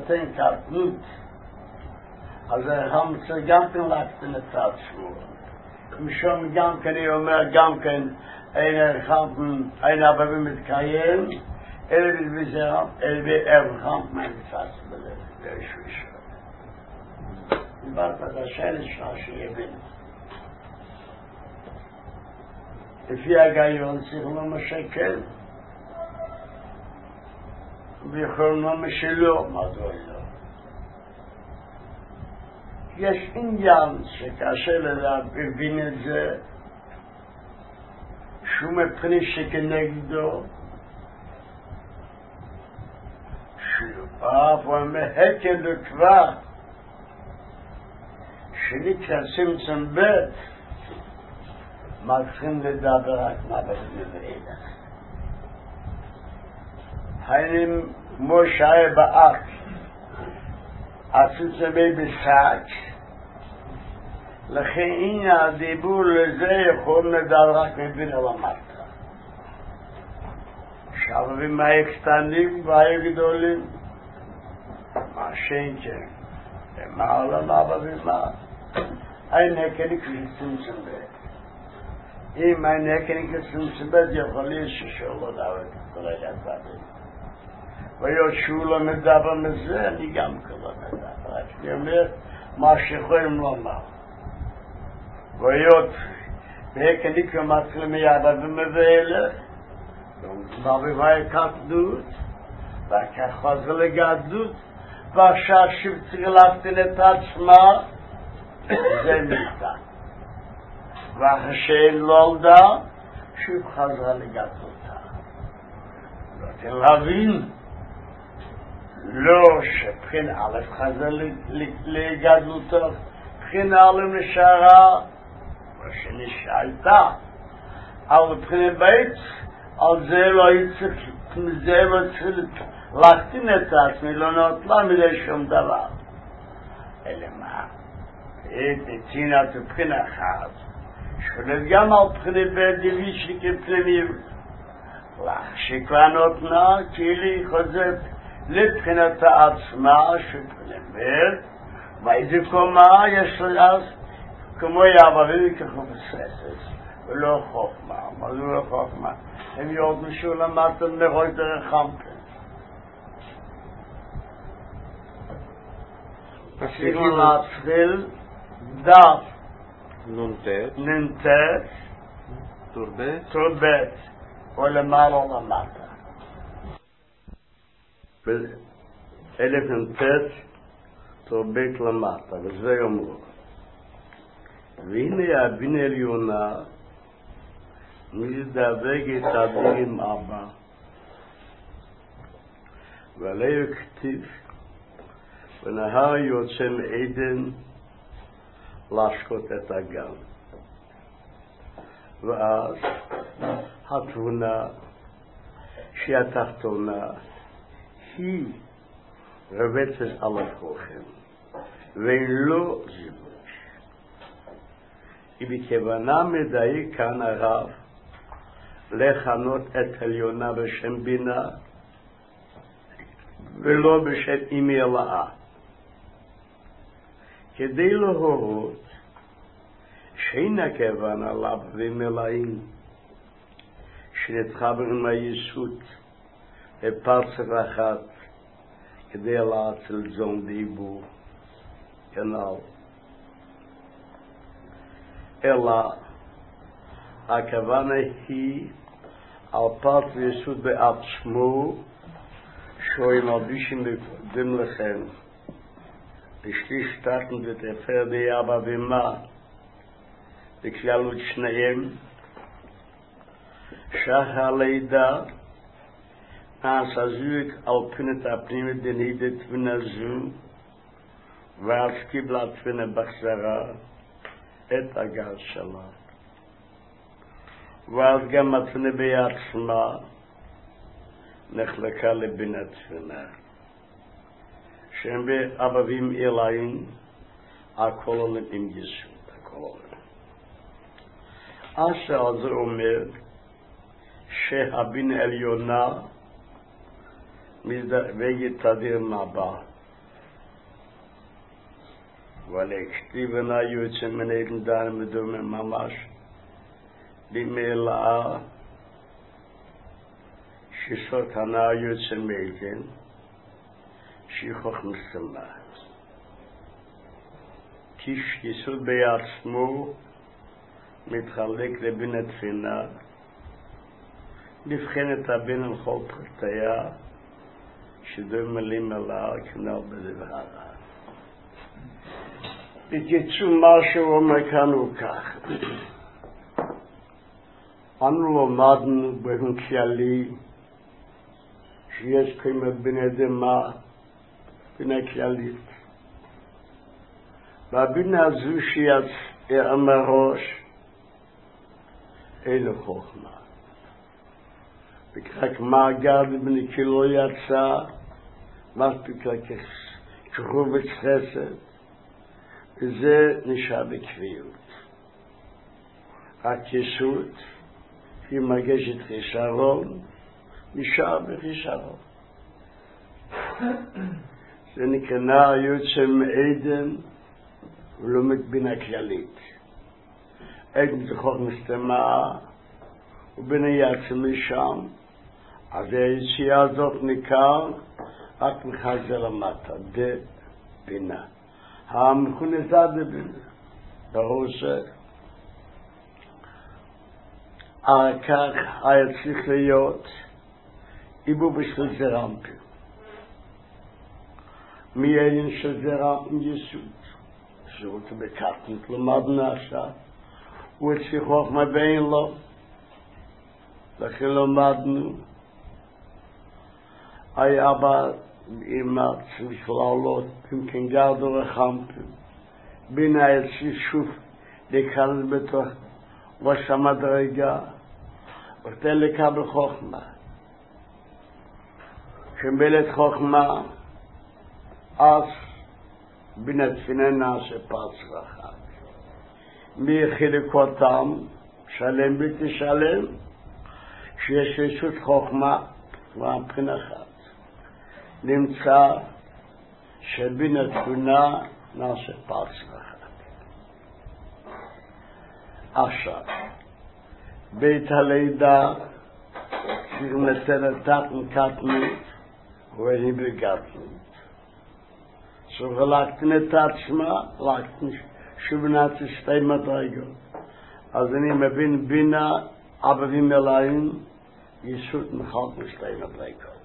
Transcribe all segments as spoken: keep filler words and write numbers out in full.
think that good. אז הם גם כן להקטין את עצמו. משום גם כן, אני אומר, גם כן, אין אבבי מתקיים, אלא בזרם, אלא בערבכם מהמצץ בלב, באיזשהו אישור. דיברת על השאלה שלך שיבין. לפי הגיון צריך לומר שכן, ויכולים לומר שלא, מדוע לא. יש עניין שקשה להבין את זה, שהוא מבחינה שכנגדו, שהוא אף ומהקן לכבר, שנקרא צמצם ב' מתחילים לדבר רק מה בגלל היינים משה באק עשו בי בשק לכן הנה הדיבור לזה יכול לדבר רק מבין על המטרה שבבים היו קטנים והיו גדולים מה שאין כן מה עולם אבבים מה אין הקני כשצמצם בית אם אין הקני כשצמצם בית יכול להיות ששאולו דאוות כרגע דברים ויות שהוא לא מדבר מזה אני גם לא מדבר רק אני אומר מה שיכולים לומר ויות בהקני כמתחיל מייבבים מבאלה ומביא קטנות וכך חוזר לגדלות ועכשיו שצריך להקטין את עצמה זה מיתה והשאין נולדה שוב חזרה לגדלותה נותן להבין לא שבחין א' חזר לגדלותו בחין א' נשארה ושנשאלתה אבל בחין בית על זה לא יצריך זה לא צריך להקטין את עצמי לא נוטלה מדי שום דבר אלא מה תצינה תבחין אחת שולט גם על בחיני בדיבי שכפנימיות שכבר נותנה כאילו היא חוזרת לבחינת העצמה שפנימיות ואיזה קומה יש אז כמו יעברים וככה בססס ולא חוכמה מה זה לא חוכמה הם יודעים שהוא למדתם לראות דרך חמפן צריכים להתחיל דף נונטט נונטט טורבט טורבט או למעלה או למטה אלף נונטט טורבט למטה וזה יאמרו והנה הבינה עליונה מזדווג את אבי עם אבא ועליה כתיב ונהר יוצא מעדן לשקוט את הגן ואז התבונה שהיא התחתונה היא רבצת על התוכן ולא זיבוש היא בכוונה מדייק כאן הרב לכנות את עליונה בשם בינה ולא בשם אימי אלאה כדי להורות שאין הכוונה עליו ומלאים שנתחבר עם היסוד בפרצף אחת כדי להציל זון דיבור כנ"ל אלא הכוונה היא על פרצף יסוד בעצמו שהוא מלבישים דם לכם בשליש שטטן ותפר די אבא ומה וכללות שניהם שחר לידה נעשה זוג על פנת הפנימית דנהידת ונזו ואז קיבלה תפנה בחזרה את הגל שלה ואז גם התפנה בעצמה נחלקה לבינת תפנה שהם באבבים אליים הכוללים עם יסוד הכוללים אשר זה אומר שהבינה עליונה מזדווגת תדיר מבע weil ich stiebe na Jutze meneden da mit dem Mamash die Mela שסות הנאה יוצא מאיתן, שיכוח מסתמה. קיש יסוד בעצמו, מתחלק לבין התפינה, לבחן את הבן על כל פרטיה, שדוי מלים עלה כנל בדברה. בקיצור, מה שהוא אומר כאן הוא כך. אנו למדנו באופן כללי, שיש כמה בני אדמה, בני כללית. והבינה הזו שיצא מראש, אלו חוכמה. וכך מאגר בני כלו יצא, מספיק לכך כרובץ חסד, וזה נשאר בקביעות. הכיסות, היא מרגשת חיסרון, נשאר בחיסרון. זה נקרא יוצא מעדן ולומד בינה כללית. עדן זה חוק מסתמה ובינה יצא משם, אז היציאה הזאת ניכר רק מחזר למטה, דה בינה. המכונה זה דה בינה. ברור זה. על כך היה צריך להיות איבו בשביל זרמפים. מי אין של זרמפים יסוד? זאת בקטנות למדנו עכשיו. הוא הצליח חוכמה בין לו. לכן למדנו. היה אבא אמא צריך לעלות אם כן גרדו רחמפים. בין היה צריך שוב להיכנס בתוך ראש המדרגה. ותן לקבל חוכמה. כשמלת חוכמה, אז בינת פיננה שפרץ רחב. מי חילק אותם, שלם בלתי שלם, שיש רשות חוכמה, והבחין אחת. נמצא שבינת פיננה נעשה פרץ רחב. עכשיו, בית הלידה, שנתן את קטנות, ואני בגדלות. So להקטין את עצמה, להקטין שובנת שתי מדרגות. אז אני מבין בינה, אבבים אליים, יסוד מחלק משתי מדרגות.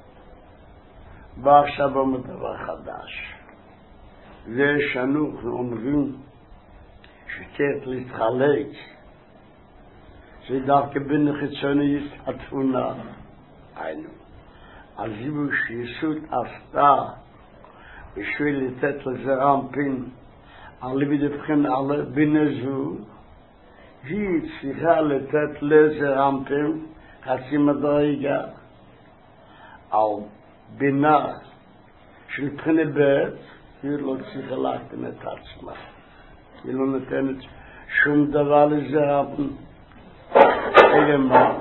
ועכשיו אומר דבר חדש. זה שאנחנו אומרים שצריך להתחלק, זה דווקא בין חיצונית התבונה, היינו. אז זיו שיסוד עשתה בשביל לתת לזרמפין על לבדבכן על בינה זו, היא צריכה לתת לזרמפין חצי מדרגה על בינה של בחינה ב', היא לא צריכה להקטין את עצמה. היא לא נותנת שום דבר לזרמפין. אלא מה?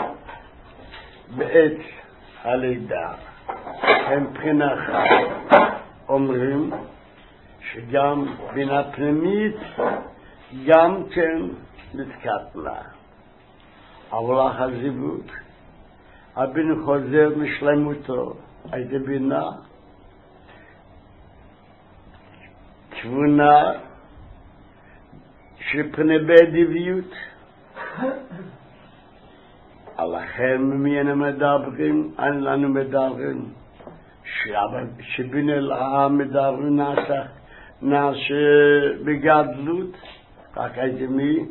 בעת הלידה הם בחינה אחת אומרים שגם בינה פנימית גם כן מתקטנה, אבל החזיבות הבינה חוזר משלמותו הייתה בינה תבונה שפנה בדיביות. לכן ממנו מדברים, אנו מדברים, שבינה לעם מדברים נעשה, נעשה בגדלות, רק הייתי מי?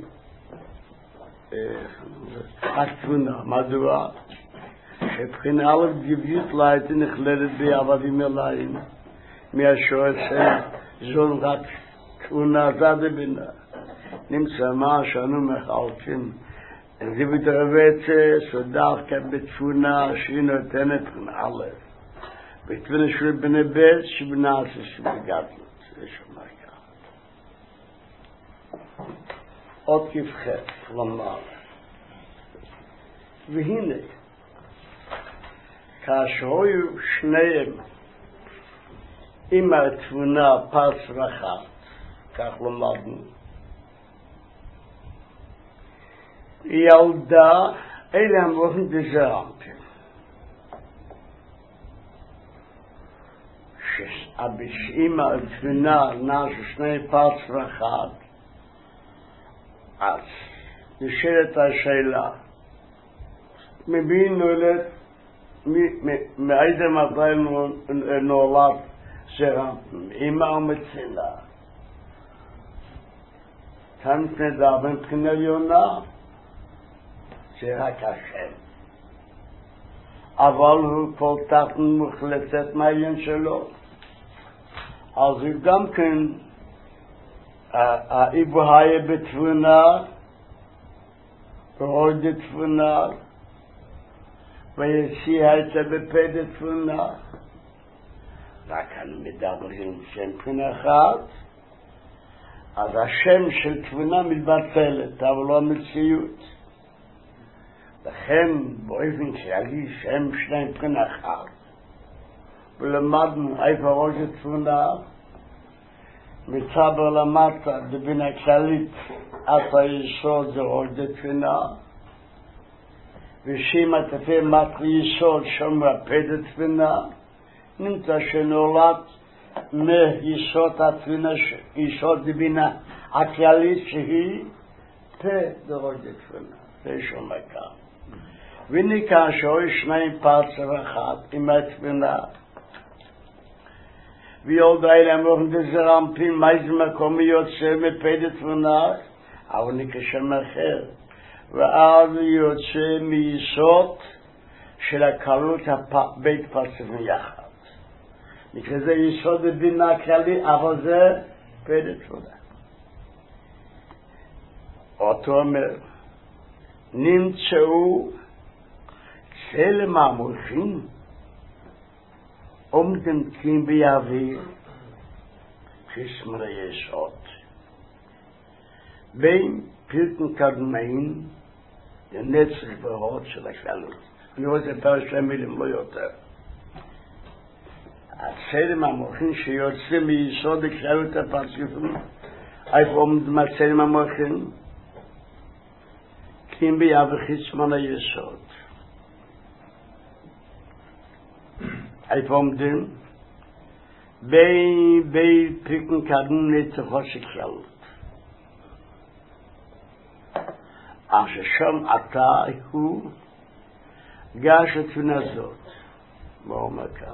התבונה, מדוע? שבחינה א' דיביות לא הייתי נכללת בעבדים אליים, מהשואל שזון רק תבונה זה בינה. נמצא מה שאנו מחלקים, זה בתרבצה שדווקא בתבונה שהיא נותנת א' בתבונה של בני בית שבנעשה שבגדלות. זה שומע כך. עוד כפחת לומר. והנה, כאשר היו שניהם עם התבונה פרץ רחב, כך למדנו. ילדה, אלה המורים דזרמפים. שהבשאימה התבינה נעשו שני פרץ ואחד, אז נשאלת השאלה, מבין נולד, מאיזה מתי נולד זרמפים, אמא ומצילה. כאן נדע מבחינה עליונה, זה רק השם. אבל הוא כל כך מוחלטת מהעניין שלו. אז הוא גם כן, האיבו היה בתבונה, ורוד בתבונה, וישי הייתה בפד תבונה. רק כאן מדברים שם מבחינה אחת, אז השם של תבונה מתבטלת, אבל לא המציאות. לכן באופן כללי שם שני מבחינה אחת. ולמדנו איפה ראש התבונה, מצבר למטה, בבינה כללית, עד היסוד זה ראש התבונה, ושימה תפה מטר יסוד שם רפד התבונה, נמצא שנולד מיסוד התבונה, יסוד בבינה הכללית שהיא פה דראש התבונה, זה שום מקר. וניקה שאוי שניים פרצר אחד עם התבונה, וילדה אלה אמורים דזרמפים, מאיזה מקום יוצא מפד תבונה, אבל ניקה שם אחר, ואז יוצא מיסוד של הקלות בית פרצרים יחד. נקרא זה יסוד בבינה כללי, אבל זה פד תבונה. אותו אומר, נמצאו צלם המולכים, עומדים תקים ביאוויר, חסמרי יסוד. בין פרקן קדמאים, לנצח בהות של הכללות. אני רוצה פרש מילים, לא יותר. הצלם המולכים שיוצא מיסוד הכללות הפרצופים, איפה עומדים הצלם המולכים? תקים ביאוויר חסמרי יסוד. איפה עומדים? בי בי פרקן קדמאים נצחו של כללות. אך ששם עתה הוא גש התבונה זאת. מה אומר כאן?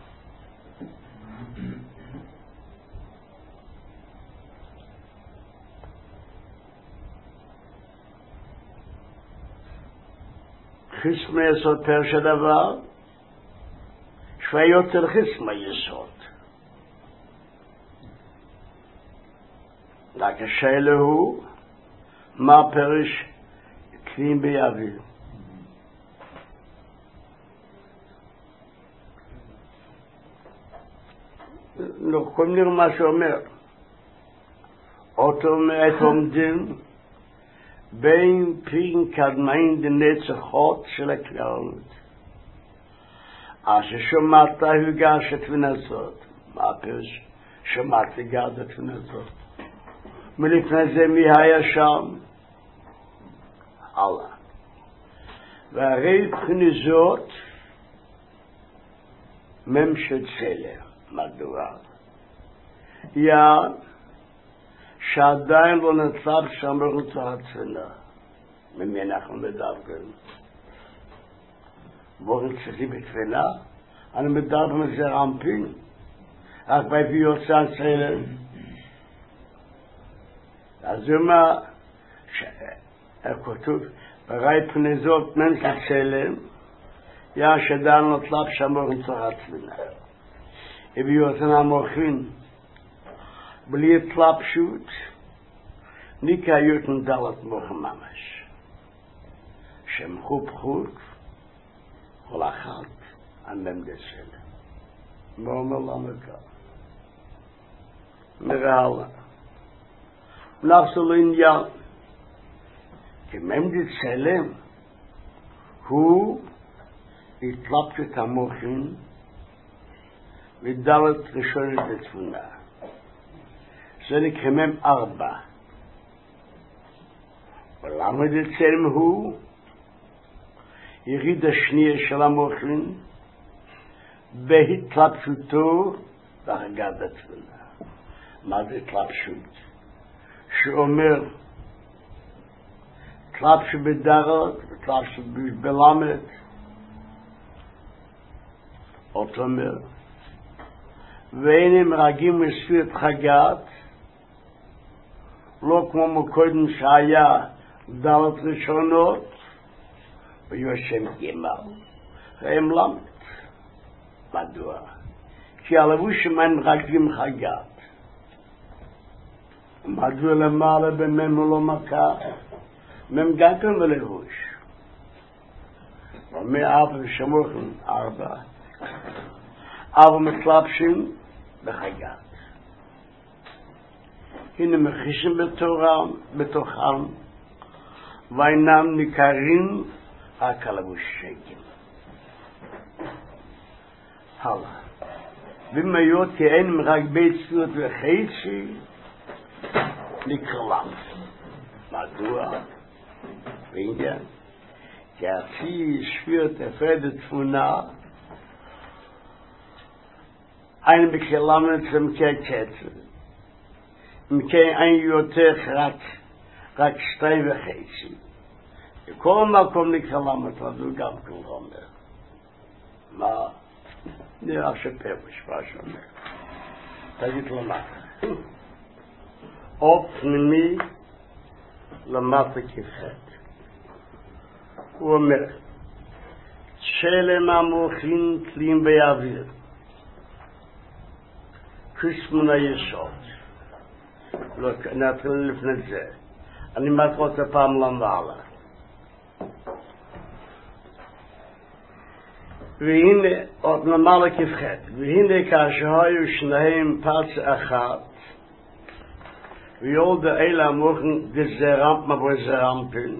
חסמי יסוד פרש הדבר, שווה יותר חסמי יסוד. רק השאלה הוא, מה פרש קרים ביאוויר? לא, כל נראה מה שאומר. אותו מעט עומדים בין פרקן קדמאים דנצחות של הכללות. אז ששומעת הוא גש התבונה זאת. מה פרש? שמעת גש התבונה זאת. מלפני זה מי היה שם? אללה. והרי בחינה זאת ממשת צלם. מדוע? יא שעדיין לא נצב שם ברוצה התפילה. ממי אנחנו מדברים? בואו צריכי בתפילה? אני מדבר מזרמפין. רק באיפה יוצא הצלם. אז זה מה כתוב, בראי פני זאת ממשת צלם, יא שעדיין לא נצב שם ברוצה התפילה. הביאותן המוחין בלי התלבשות ניקאיות נדלת מוח ממש שם חוב חוב כל אחת עמם דסל מה אומר לנו כאן נראה הלאה נפסו לעניין כמם דסלם הוא התלבשות המוחין ודלת ראשון לתבונה. זה נקרמם ארבע. ולמה דצלם הוא? יריד השנייה של המוחין בהתלבשותו והרגת התפילה. מה זה התלבשות? שאומר התלבשו בדרת, התלבשו בלמד. אותו אומר ואין הם רגים מספירת חגת לא כמו מקודם שהיה דלת ראשונות ויושם גמל והם למד. מדוע? כי הלבושים הם רגים חגת. מדוע למעלה במם ולא מכה? מם גם כן בלבוש. ומאב ושמוכן ארבע אבל מתלבשים בחגת. הנה מכישים בתורם, בתוכם, ואינם ניכרים רק הלבושים. הלאה. במיות כי אין רק בית ספירות וחצי נקרלם. מדוע? בעניין. כי הפי ספירות הפרדת תפונה ein bekelamet zum Ketchet. Im kein ein yoter rak rak stay vechitsi. Kom ma kom nikelamet du gab kommen. Ma ne afshpe bishvashon. Tagit lama. Op mi lama kifet. Omer shelem amochin klim beavir. קריסמונה יסוד. לא, נתחיל לפני זה. אני מתרות הפעם למעלה. והנה, עוד למעלה כפחת. והנה כאשר היו שניהם פרץ אחת, ויולד אלה המוכן גזרמת מבוי זרמפן,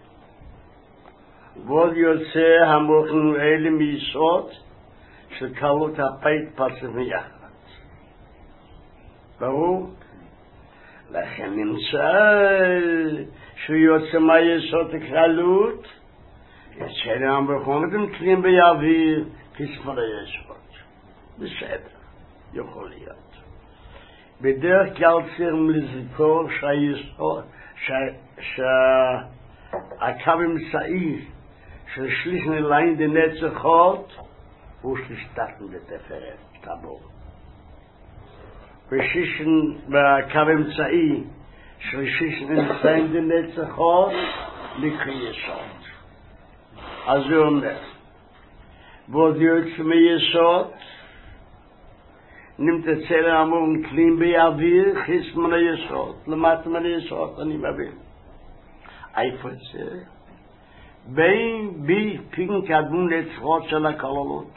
ועוד יוצא המוכן אלה מיסוד, של קלות הפית פרצת מיחד. ברור? לכן נמצא שיוצא מהיסוד הקלות, יצא להם בחומתם תלים ביאוויר כספר היסוד. בסדר, יכול להיות. בדרך כלל צריכים לזכור שהיסוד, שהקו אמצעי של שליש נליים דנצחות הוא שלישתת דתפארת, טבור. ושישן בקו אמצעי של שישן נמצאים דנצחות לקריא יסוד. אז הוא אומר, ועוד יוצא מיסוד, נמצא לאמור כלים באוויר, חיס מן היסוד, למטה מן היסוד, אני מבין. איפה זה? בין בי פין קדמון לצחות של הכללות.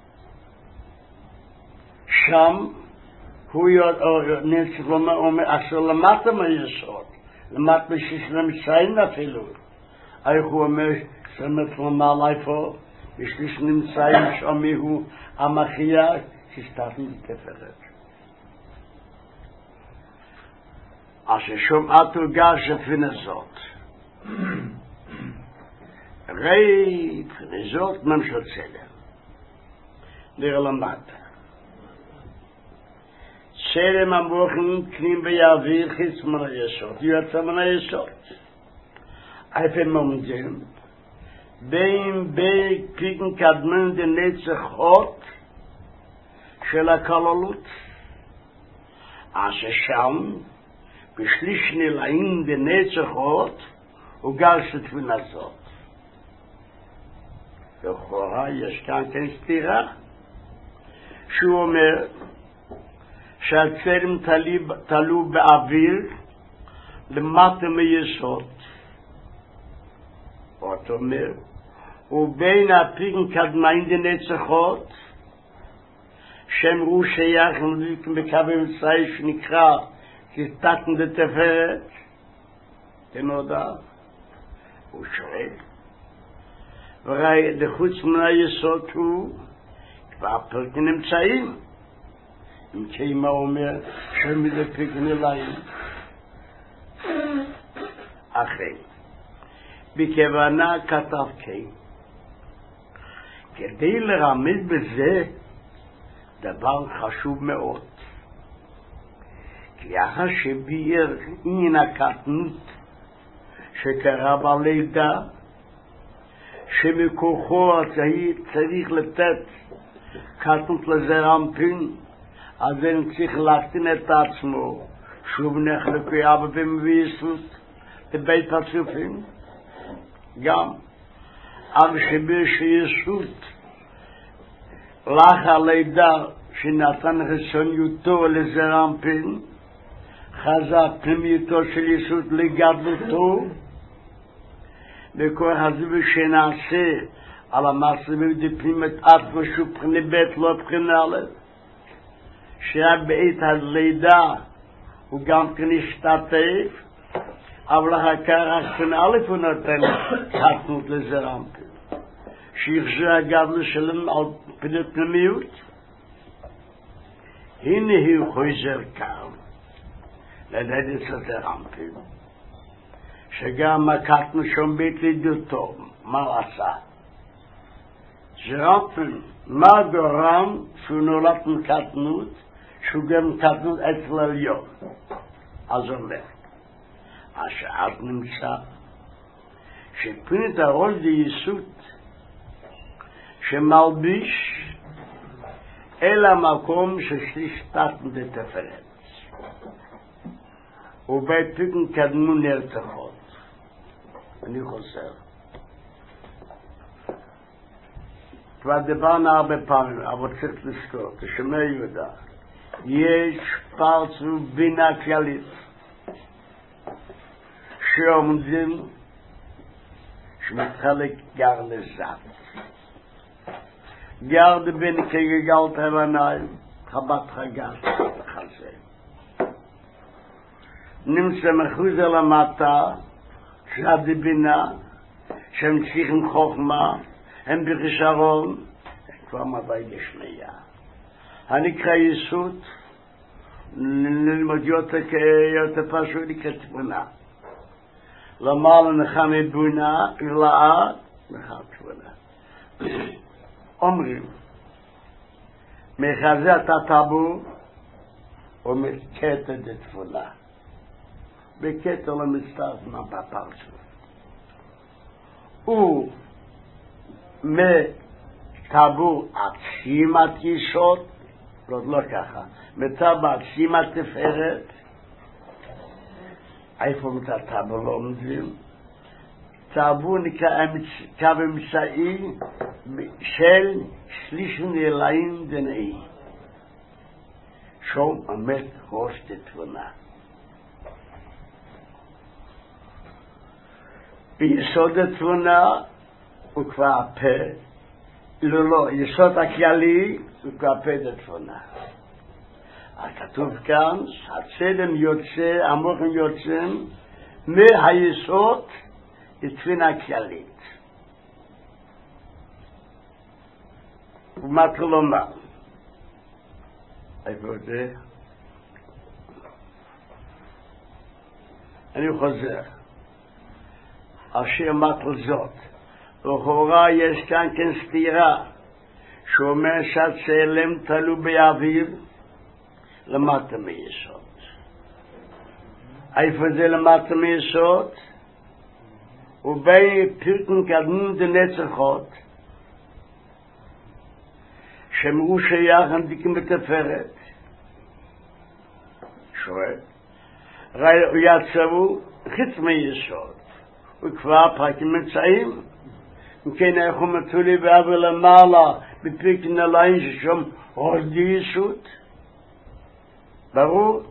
שם, הוא נצח אומר, אשר למטה מהיסוד, למטה בשיש נמצאים אפילו. איך הוא אומר, סמת למעלה איפה, בשליש נמצאים שמיהו המחיה, שסתפנו בתפארת. אשר שומעתו גש לפני זאת. ראי לפני זאת ממשל צלם. נראה למטה. צלם המוחים כלים ביאוויר חיס מן היסוד. יוצא מן היסוד. איפה ממדים? בין בי פיקן קדמן דנצחות של הכללות. אשר שם בשליש נלעים דנצחות הוא גר שתפינה זאת. לכאורה יש כאן כן סתירה שהוא אומר שהצלם תלו באוויר למטה מיסוד. עוד אומר ובין הפיקן קדמיים דנצחות שאמרו שייך בקו אמצעי שנקרא כסתתן דתפארת. אתם יודע? הוא שואל. וראי, לחוץ מן היסוד הוא כבר פרקים נמצאים. אם כאימא אומר שמי לפגן אליים אחרי בכוונה כתב כן כדי לרמז בזה דבר חשוב מאוד כי אחר שביאר עניין הקטנות שקרה בלידה שמכוחו צריך לתת קטנות לזרע אנפין אז אין צריך להקטין את עצמו שוב נחלקו אבא ומביסות לבית הצופים גם אבל שבשיסות לאחר לידה שנתן חיצוניותו לזרע אנפין חזר פנימיותו של יסות לגדלותו וכוח הזה שנעשה על המעשה ודפנימת עצמו שהוא בחינה ב' לא בחינה א' שהיה בעת הלידה הוא גם כן השתתף אבל אחר כך בחינה א' הוא נותן קטנות לזרע אנפין שיחזר הגדלות שלהם על פני פנימיות הנה הוא חוזר כאן לדעת את זרע אנפין שגם הקטנו שם בית לידותו, מה עשה? זרע אנפין, מה גורם שהוא נולד מקטנות, שהוא גם קטנות אצל עליון? אז אומר, אז נמצא, שפינית הראש ליסות, שמלביש אל המקום ששלישתת בתפארת. ובפיקן קדמו נרתחות. אני חוזר. כבר דיברנו הרבה פעמים, אבל צריך לזכור, כשמי יהודה, יש פרצו בינה כללית, שעומדים, שמתחלק גר לזאת. גר דבין כגגלת הבניים, חבת חגת חזה. נמצא מחוץ על המטה, שעד בינה, שהם צריכים חוכמה, הם בכישרון, כבר מביא לשנייה. הנקרא יסוד, ללמוד יותר פשוט נקרא תבונה. למעלה נחם מבונה, ולאה נחם תבונה. אומרים, מחזה את הטבור, ומקטע את תבונה. בקטע למצטרף בפרצוף. הוא מטבור עצימת יסוד, לא ככה, מטבור עצימת תפארת, איפה מטבור לא עומדים? טבור נקרא קו אמצעי של שליש נעליים דנאי. שום עמד ראש תתבונה. ביסוד התבונה הוא כבר הפה, לא, לא, יסוד הכללי הוא כבר הפה התבונה. כתוב כאן, הצלם יוצא, המוחים יוצאים, מהיסוד התבונה הכללית. ומה כלומר? איפה זה? אני חוזר. אשר אמרת זאת, לכאורה יש כאן כן סתירה, שאומר שהצלם תלו באוויר למטה מיסוד. איפה זה למטה מיסוד? ובפרקן קדמון דנצחות, שמרו שייך הנדיקים בתפארת. שואל, יצרו חוץ מיסוד. וכבר פרקים מצאים, וכן אנחנו מתולי בעבר למעלה, בפרקן הליין ששום הולדי יסוד. ברור?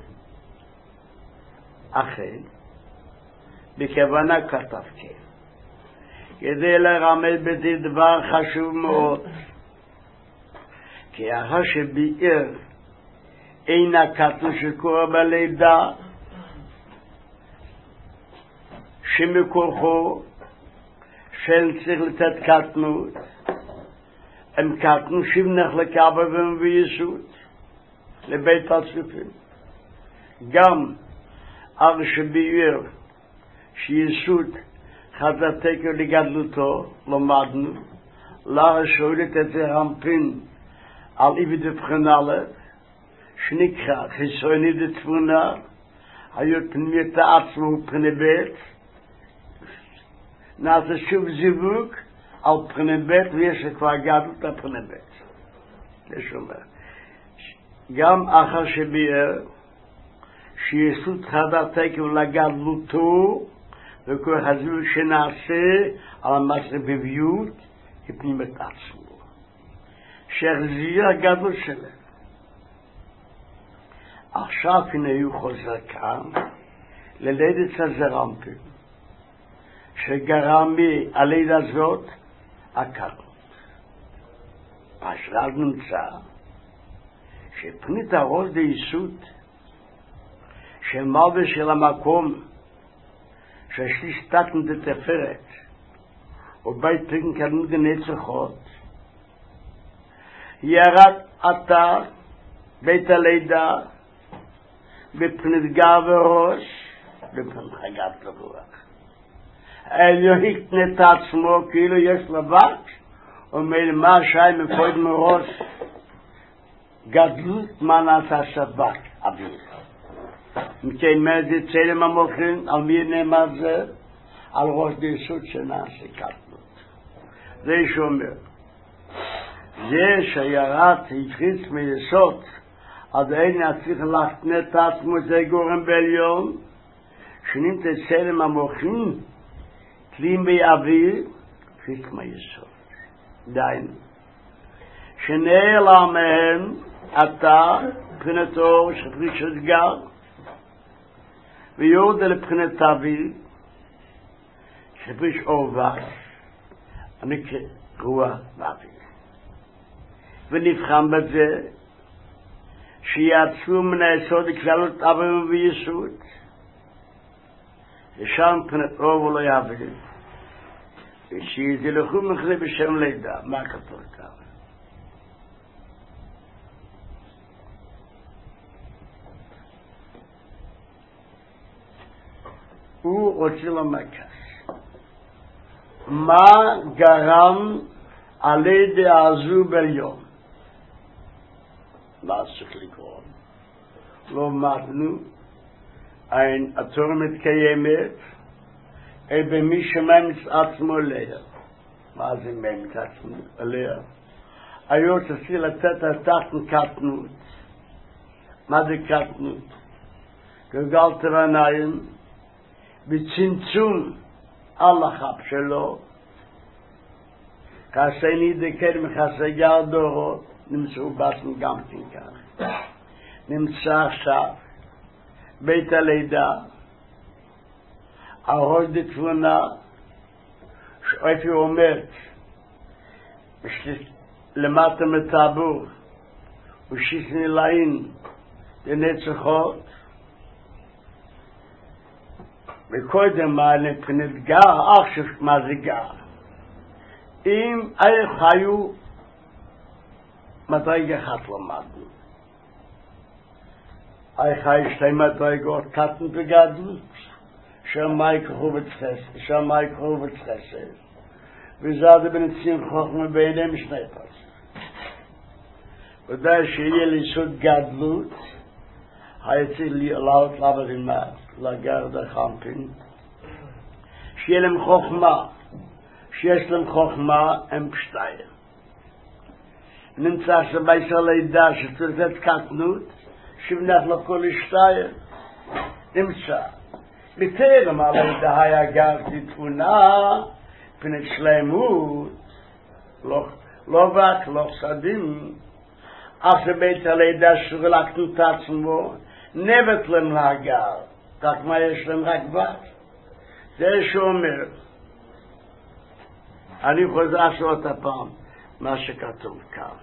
אכן, בכוונה כתב כן. כדי לרמז בזה דבר חשוב מאוד. כי אחר שביאר אין הקטנו שקורה בלידה, שמכוחו שאין צריך לתת קטנות, הם קטנו שיב נחלקה בהם ויסות. לבית הצופים. גם ארשביר שיסוד חזתקר לגדלותו למדנו, לאחר שואלת את זה רמפין על איבד הבחנלת, שנקרא חיסוני דתבונה, היו פנימית העצמו ופנבט, נעשה שוב זיווג על פנבט, ויש כבר גדלות הפנבט. יש אומר. גם אחר שביאר, שיסוד חזתקר לגדלותו, וכל הזיווג שנעשה על המסרבביות, כפנימית עצמו. שהחזיר הגדול שלהם. עכשיו הנה הוא חוזר כאן, ללידת הזרמפים, שגרם לי הלידה הזאת, הקלות. אשרד נמצא, שפנית הראש דייסות, שמלווה של המקום, ששליסתת נתתפרת, ובית פרקן קדמות נצחות, ירד אתה, בית הלידה, בפנת גב וראש, בפנת חגת לרוח. אלוהים הקנה את עצמו כאילו יש לבק, אומר מה שי מפויד מראש, גדלות מה נעשה שבק, אוויר. מכן מה זה צלם המוחין, על מי נאמר זה? על ראש דיסות שנעשה קטנות. זה שאומר, זה שירד התחיץ מיסוד, עד אין יצליח להקנה את עצמו, זה גורם בעליון, שנמצא צלם המוחין, תלים באוויר, התחיץ מיסוד. דיינו. שנעלה מהם, אתה, מבחינת אור, שפריש אתגר, ויורד לבחינת אוויר, שפריש אור וח, המקרה רוח באוויר. ונבחן בזה, שיעצרו מן היסוד לכללות אוויר ויסוד, ושם מבחינת אור ולא יעביר, ושיזלחו מחלה בשם לידה. מה כתוב כאן? הוא רוצה למקס. מה גרם על ידי הזו ביום? מה צריך לקרוא? לא אמרנו, אין התורה מתקיימת, אל במי שמאמץ עצמו עליה. מה זה מאמץ עצמו עליה? היו צריכים לתת התחתן קטנות. מה זה קטנות? גלגלת העיניים, בצמצום על החב שלו, כאשר נדקר מחסי גר דורות, נמצאו בעצם גם כן כך. נמצא עכשיו בית הלידה, הראש דתבונה, שאיפה הוא אומר, למטה מטבור, ושיסני לעין לנצחות, וקודם מה לבחינת גר, עכשיו מה זה גר. אם איך היו מדרגה אחת למדנו. איך היו שתי מדרגות קטן וגדלות, שמאי כחוב את חסד, שמאי כחוב את חסד, וזד בנצים חוכמה ביניהם שני פרס. ודאי שיהיה ליסוד גדלות, היה צריך לעלות לברימה, לגר דחמפין, שיהיה להם חוכמה, שיש להם חוכמה, הם פשטיים. נמצא שבייסר לידה שצריך את קטנות, שבנך לכל שתיים. נמצא. בטרם הלידה היה גר תתבונה, פנת שלמות, לא רק, לא סדים, אך שבית הלידה שרלקנו את עצמו, נבט להם להגר. רק מה יש להם רק בת? זה שאומר, אני חוזר שעוד הפעם, מה שכתוב כאן.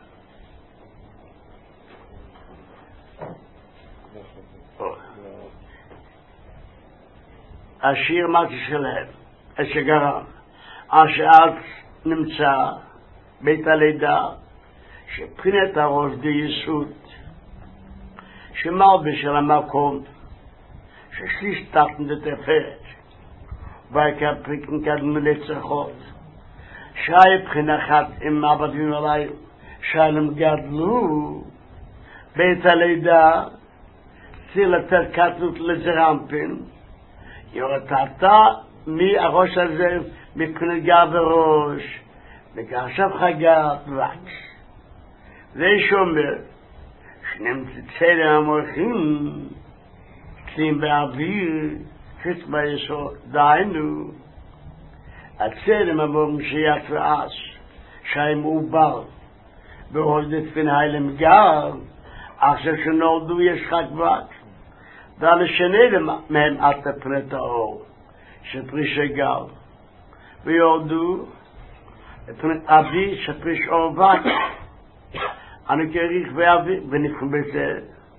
השיר מתי שלהם, שגרם, אשר אז נמצא בית הלידה, שבחינת הראש די יסוד, שמלבש של המקום, ששליש תחתן דתפרת, והקפריקן קדמו לצחות, שי בחינה אחת עם עבדים עליי, שאלם גדלו, בית הלידה, ציר לתת קטנות לזרמפין, יורתתה מהראש הזה, מקנגה בראש, וכעכשיו חגת וקס. זה שומר, שנמצא למורחים, קלים באוויר, חץ ביסוד, דיינו, הצלם המורים שיפרעס, שהם עובר, בהולדת פן הילם גר, עכשיו שנולדו יש חג וקס, והמשנה מהם עד הפנת האור, שפריש הגל, ויורדו, אבי שפריש אור וקס, אני כריך ואבי, ונקום בזה,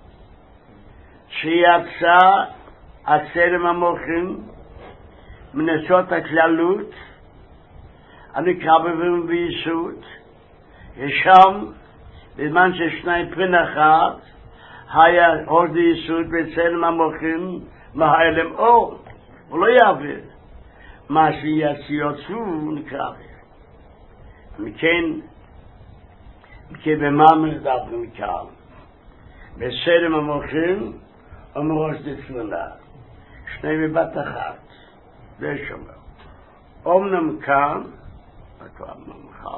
שיצא הצלם המוחים, מנסות הכללות, אני קרבבים ביסוד, ושם, בזמן ששני פרין אחת, היה הוד יסוד בצלם המוחים, מהילם אור, הוא לא יעביר. מה שיצאו נקרב. מכן, כי במה מדברים מכאן? בסלם המוחים ומראש דצמונה. שני מבת אחת. זה שומר. אומנם כאן, כבר ממך.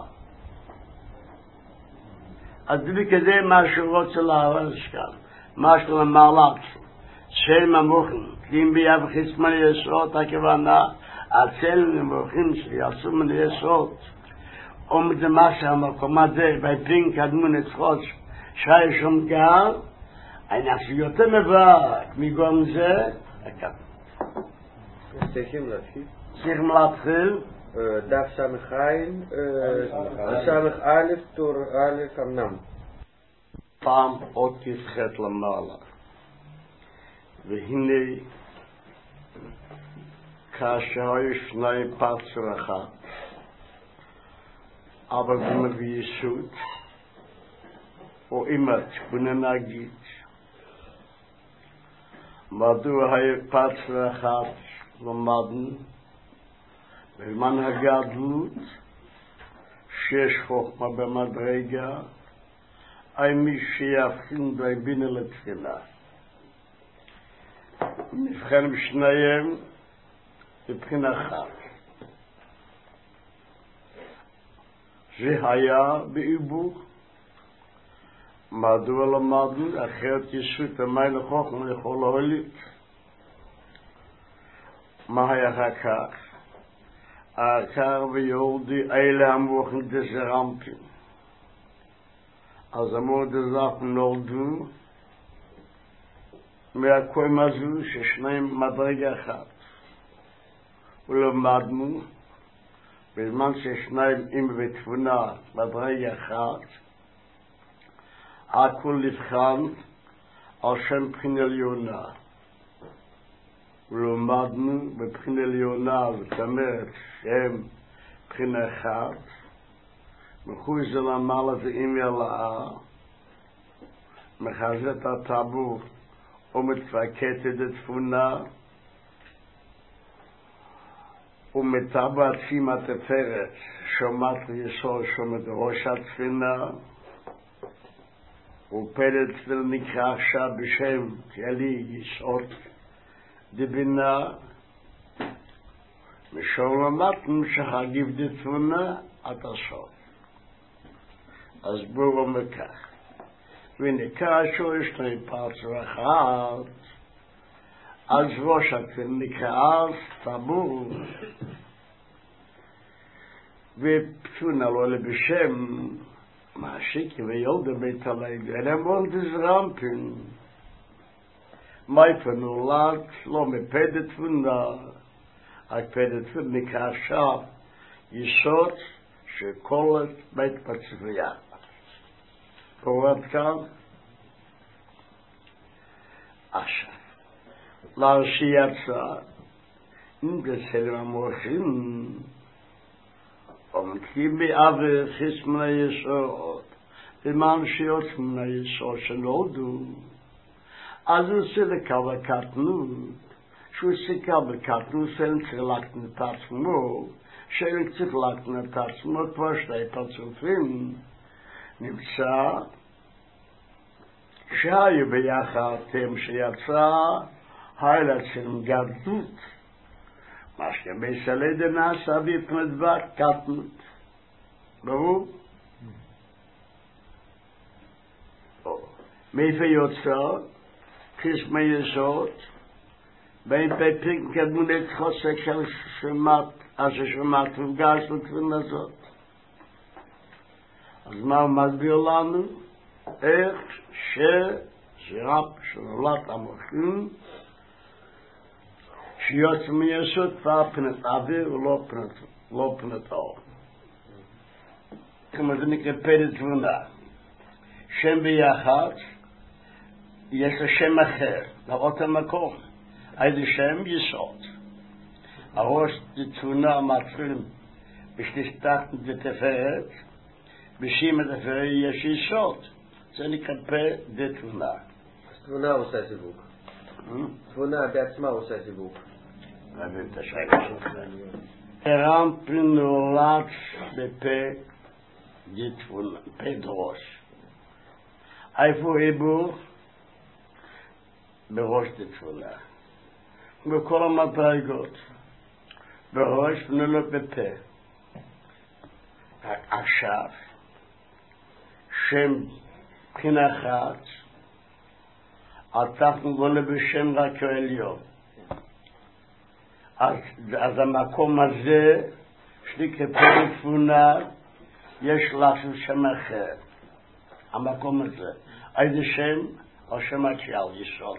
אז זה כזה מה שהוא רוצה להראות כאן. מה שהוא אמר לך. סלם המוחים. אם ביאב חיסמן יסוד, הכוונה, הצלם המוחים שיעשו מן יסוד. אומד זה מה שהמקום הזה, בפין קדמו נצחות, שי שום גר, אנחנו יותר מבק, מגום זה, הקם. צריכים להתחיל? צריכים להתחיל? דף סמך עין, סמך א', טור א', אמנם. פעם עוד תפחת למעלה. והנה, כאשר היו שני פרצר אחד, aber wenn wir schaut, o immer können nagit. Madu hay patra hat lomaden, wenn man hagadlut, shesh chokhma bemadrega, ay mi sheyafin bei binelet tfila. נבחן בשניהם מבחינה אחת. זה היה בעיבור. מדוע למדנו? אחרת יסות המי לחוכמה יכול להוליד. מה היה אחר כך? אחר ויורדי אלה המוחים דזרמפים. אז אמרו דזרמפים נולדו מהקוים הזו ששניים מדרגה אחת. ולמדנו בזמן ששניים עם בתבונה מדרגה אחת, הכל נבחן על שם בחינה עליונה. ולמדנו בבחינה עליונה, זאת אומרת שם בחינה אחת, מחוץ למעלה זה עם ילאה, מחזת הטבור ומתפקדת התבונה, ומטבע עצים התפארת, שומעת ליסוד שומעת ראש התפינה, ופלט תפיל נקרא עכשיו בשם תיאלי יסוד דבינה, משום למדנו שהגיב דתבונה עד הסוף. אז בואו אומר כך, ונקרא שיש לי פרצר אחד, אז ראש התפיל נקרא טבור, ופתונה לו לבשם מעשיקי וילדה בית הלידה, אלה מון דזרמפין. מי פנולד לא מפדת תבונה, הקפדת תבונה נקרא עכשיו יסוד שכל בית פצביה. קוראת כאן? עכשיו. לארשי יצא, אם בסלם המוחים, עומקים באוויר חיס מן היסוד, למען שיוצאים מן היסוד שנולדו, אז הוא עושה לקבל קטנות, שהוא עושה לקבל קטנות, שאין צריך להקטן את עצמו, שאין צריך להקטן את עצמו, כבר שתי פרצופים, נמצא שהיו ביחד הם שיצא הילה של גדלות, מה שבסלי דנעשה בפני דבר קטנות. ברור? מאיפה יוצא? חסמי יסוד, בין פרק קדמון את חוסק של שמעת, אז שמעת מפגש לתפילה הזאת. אז מה הוא מסביר לנו? איך ששירב שנולד המוחים שיוצא מיסוד כבר פנת אוויר ולא פנת, לא פנת אור. כמו זה נקרא פרק תבונה. שם ביחד יש לו שם אחר, לאותו מקום. איזה שם? יסוד. הראש תתונה מתחילים בשתתת ותפארת, בשים התפארת יש יסוד. זה נקרא תבונה. תבונה עושה זיווג. תבונה בעצמה עושה זיווג. נבין את השאלה שלך. הרמפי נולד בפה תבונה, פה דרוש. איפה היבור? בראש תתפולה. בכל המדרגות. בראש ונולד בפה. עכשיו, שם בחינה אחת, אנחנו גולה בשם רק העליון. אז, אז המקום הזה, שנקרא פה תבונה, יש לנו שם אחר. המקום הזה. איזה שם? השם הכלל יסוד.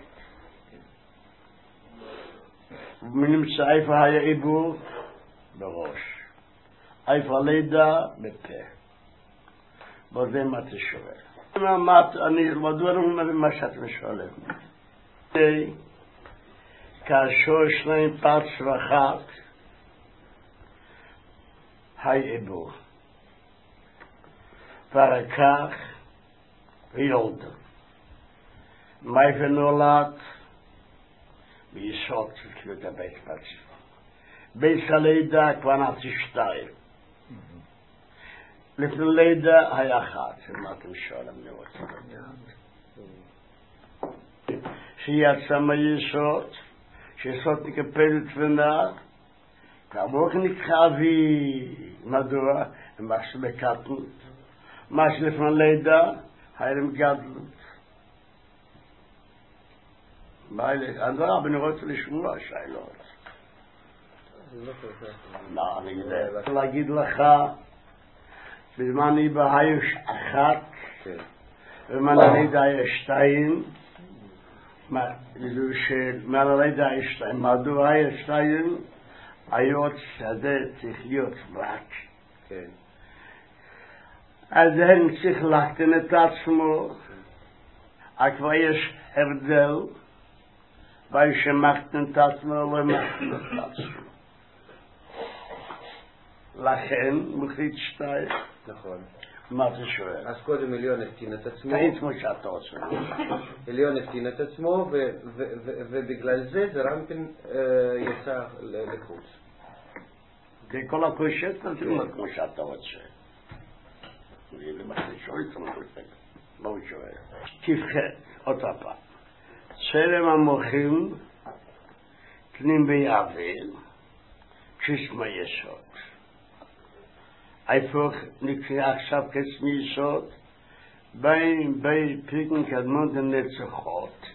ונמצא איפה היה עיבור? בראש. איפה הלידה? בפה. בזה מה אתה שואל. אני מדוע לא מבין מה שאתם שואלים. כאשר שניים פרץ ואחת, היה עיבור. ואחר כך וילדה. מאיפה נולד? ביסוד של תלות הבית פרצפה. בית הלידה כבר נעשי שתיים. לפני לידה היה אחת, שמעתם שואלים מאוד. שיצא מהיסוד, שיסוד נקפל תבונה, כמוך נקחה אבי, מדוע? הם משהו בקטנות. מה שלפני לידה, היה להם גדלות. אני לא רב, אני רוצה לשמוע שאלות. לא, אני רוצה להגיד לך, בזמן איבה היו אחת, ובזמן הלידה היה שתיים, מעל הלידה היה שתיים, מדוע היה שתיים, היות שדה צריך להיות רק. אז הם צריך להקטן את עצמו, כבר יש הבדל, ואי שמקטן את עצמו לא מקטן את עצמו. לכן, מחליט שתיים. נכון. מה אתה שואל? אז קודם עליון הקטין את עצמו. תגיד כמו שאתה רוצה. עליון הקטין את עצמו, ובגלל זה זה רמפין יצא לחוץ. כי כל הקושת, תגיד כמו שאתה רוצה. אני לא מחליט שואל את זה. מה הוא שואל? תבחר, אותה פעם. צלם המוחים תנים ביעביל, כששמה יסוד. איפה נקרא עכשיו כשמי יסוד? בין בי פרקן קדמון דנצחות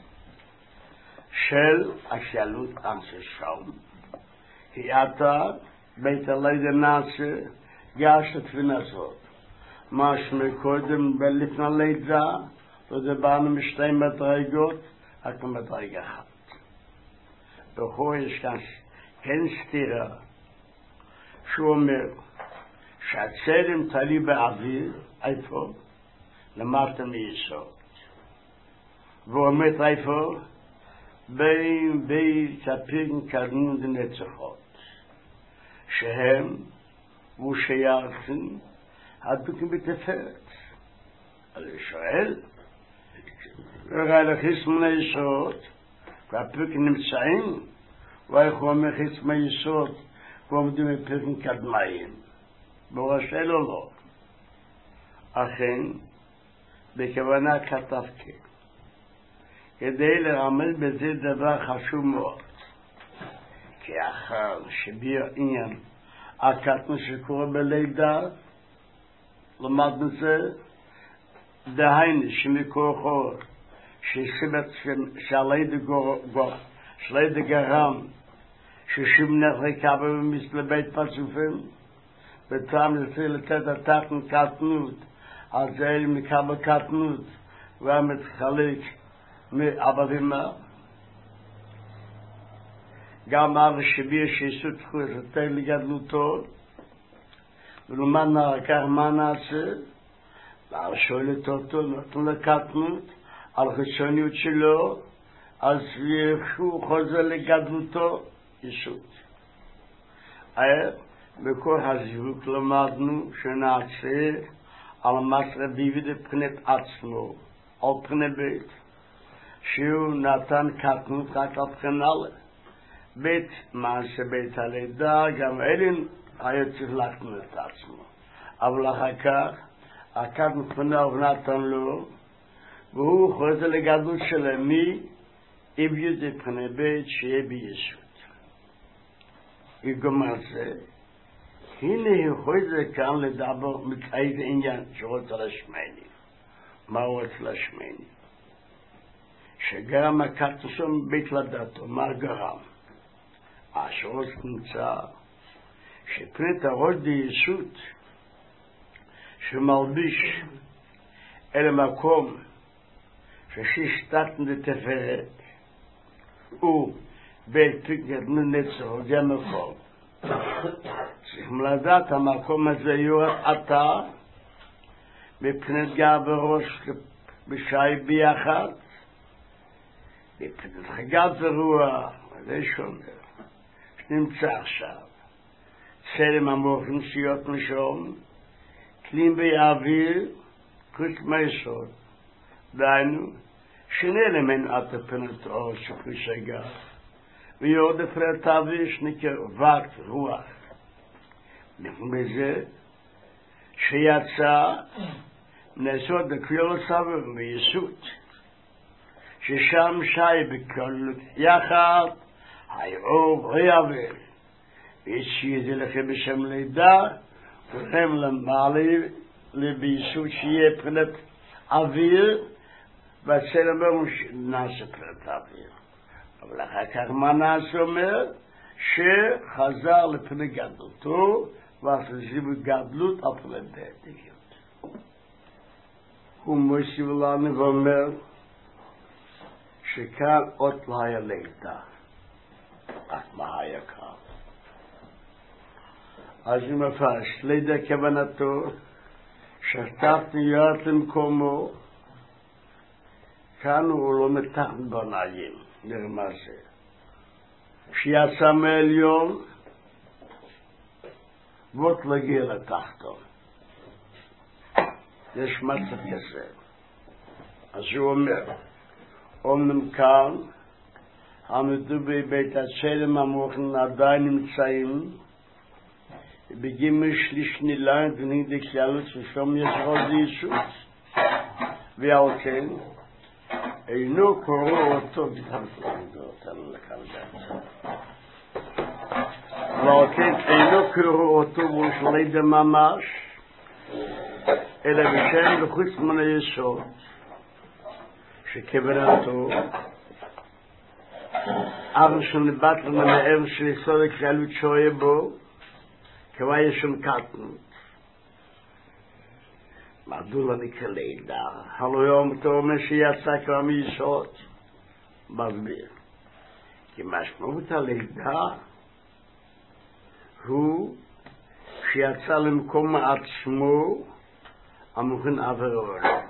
של השאלות אנשי שם. כי אתה בית הלידה נעשה גש לתפינה זאת. מה שמקודם בלפני הלידה, ודיברנו משתי מדרגות, רק מדרגה אחת. בכל יש כאן כן סתירה, שהוא אומר שהצלם תלי באוויר, איפה? למטה מיסוד. והוא אומר איפה? בין בית הפרקן קדמון דנצחות. שהם, והוא שייכים, הדבקים בתפארת. אז הוא שואל, וראה חיסמן היסוד, והפרקים נמצאים, ואיכו מחיסמן היסוד, ועומדים בפרקים קדמיים. בראש אלו לא. אכן, בכוונה כתבתי, כדי לרמז בזה דבר חשוב מאוד. כי אחר שביר עניין הקטן שקורה בלידה, למדנו זה, דהיינו שמכוחו שסיבת שהלידה שהלידה גרם ששום נחלקה במסל בית פרצופים, וטעם לצריך לתת התחתן קטנות, אז זה מקבל קטנות והמתחלק מאבא ואמא. גם אבא שביר שיסוד זכות לתת לגדלותו, ולומד נרקח מה נעשה, ואז שואלת אותו, נותן לקטנות, על חיצוניות שלו, אז הוא חוזר לגדלותו, יסוד. בכל הזיווג למדנו שנעשה על מסר ביבי דבחינת עצמו, על בחינה בית, שהוא נתן קטנות רק על בחינה א'. בית מעשה בית הלידה, גם אלין היה צריך להקנות את עצמו. אבל אחר כך, הקטנות פנה ונתן לו, והוא חוזר לגדלות שלהם, מי הביאו דבחינה בית שיהיה ביסוד. יגמר זה, הנה הוא חוזר כאן לדבר מתאיד עניין שרוצה לשמני. מה הוא רוצה לשמני? שגרם הקטנות שם בית לדתו, מה גרם? השרוס נמצא שפנית הראש דייסות שמלביש אל המקום ששישתתן לתפארת הוא בית פיקד מנצר גם הכל צריכים לדעת המקום הזה יורד עתה בפנית גב הראש בשי ביחד בפנית חגת ורוח זה שומר נמצא עכשיו צלם המוחים סיעות משום כלים באוויר חוץ מהיסוד דהיינו שני אלמנט עד הפנת אור שפריש הגב ויורד הפרט האוויר שנקרא וקט רוח בזה שיצא מנסות לכלול סבר ביסוד ששם שי בכל יחד האור היעבר וישיזה לכם בשם לידה וכם למעלה לביסוד שיהיה פנת אוויר והצלם אומר נעשה פנת אוויר אבל אחר כך מה נעשה אומר שחזר לפני גדלותו ואחזיב גדלות על פני דתיות הוא מוסיף לנו ואומר שכאן עוד לא היה לידה רק מה היה כאן. אז הוא מפרש, לידה כוונתו, שתת ניות למקומו, כאן הוא לא מתחת בנעים, נרמה זה. שיצא מעליון, בוא תלגיע לתחתון. יש מצב כזה. אז הוא אומר, אומנם כאן, עמדו בבית הצלם המוחים עדיין נמצאים בגימל שליש נילן דנים דקללות ששום ישרות דיסות ועל כן אינו קורא אותו ועל כן אינו קורא אותו בושלידה ממש אלא בשם לחוץ מן היסוד שכוונתו אבל שנבט למנהל של יסוד הכללות שואה בו כבר יש שם קטנות מדוע נקרא לידה הלוא יום אתה אומר שיצא כבר מיסוד מסביר כי משמעות הלידה הוא שיצא למקום עצמו המוכן עבר העולם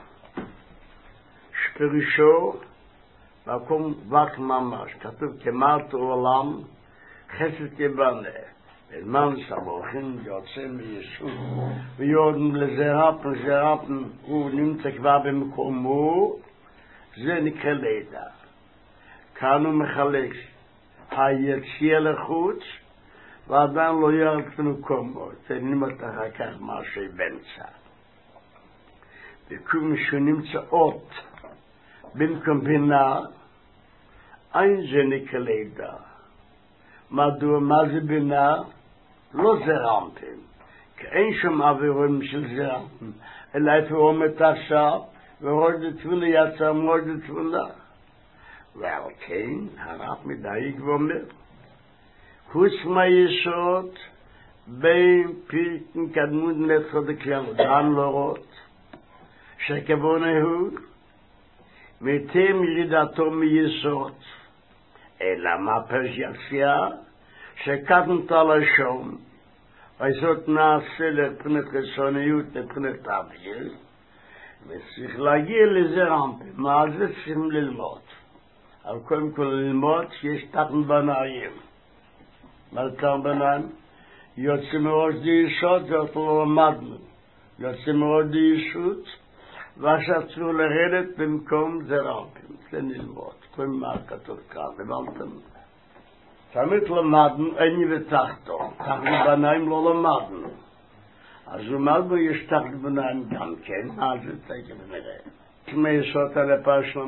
שפירושו מקום וק ממש, כתוב כמעט עולם חסד כבנה בזמן שהמוחים יוצא מיסוד ויורדים לזרפן, זרפן הוא נמצא כבר במקומו זה נקרא לידה. כאן הוא מחלק היציאה לחוץ, ואדם לא ירד במקומו, זה נמות אחר כך מה שבאמצע. וכמו שנמצאות במקום בינה, אין זה נקרא לידה. מדוע, מה זה בינה? לא זרמתם, כי אין שם עבירות של זרמתם, אלא איפה עומד עכשיו, ורואה תפילה יצא מורד תפילה. ועל כן, הרב מדייק ואומר, חוץ מהיסוד, בין פרקן קדמות לצדק ילדן לורות, שכבונה הוא, מתם ירידתו מיסוד, אלא מה פרשייציה, שקטנת לשום, וזאת נעשה לבחינת חיצוניות, לבחינת אוויר, וצריך להגיע לזה רמפה. מה זה צריכים ללמוד? אבל קודם כל ללמוד שיש תחת בנאים. מה זה תחת בנאים? יוצא מראש דישות, זה אותו לא למדנו. יוצא מראש דישות, ועכשיו צריך לרדת במקום זה רמפה. זה ללמוד. קודם מה כתוב כאן, הבנתם? תמיד למדנו, אין לי ותחתו. תחת בנאים לא למדנו. אז הוא למדנו יש תחת בנאים גם כן, מה זה תקף נראה. כמה יסוד על הפרשלם.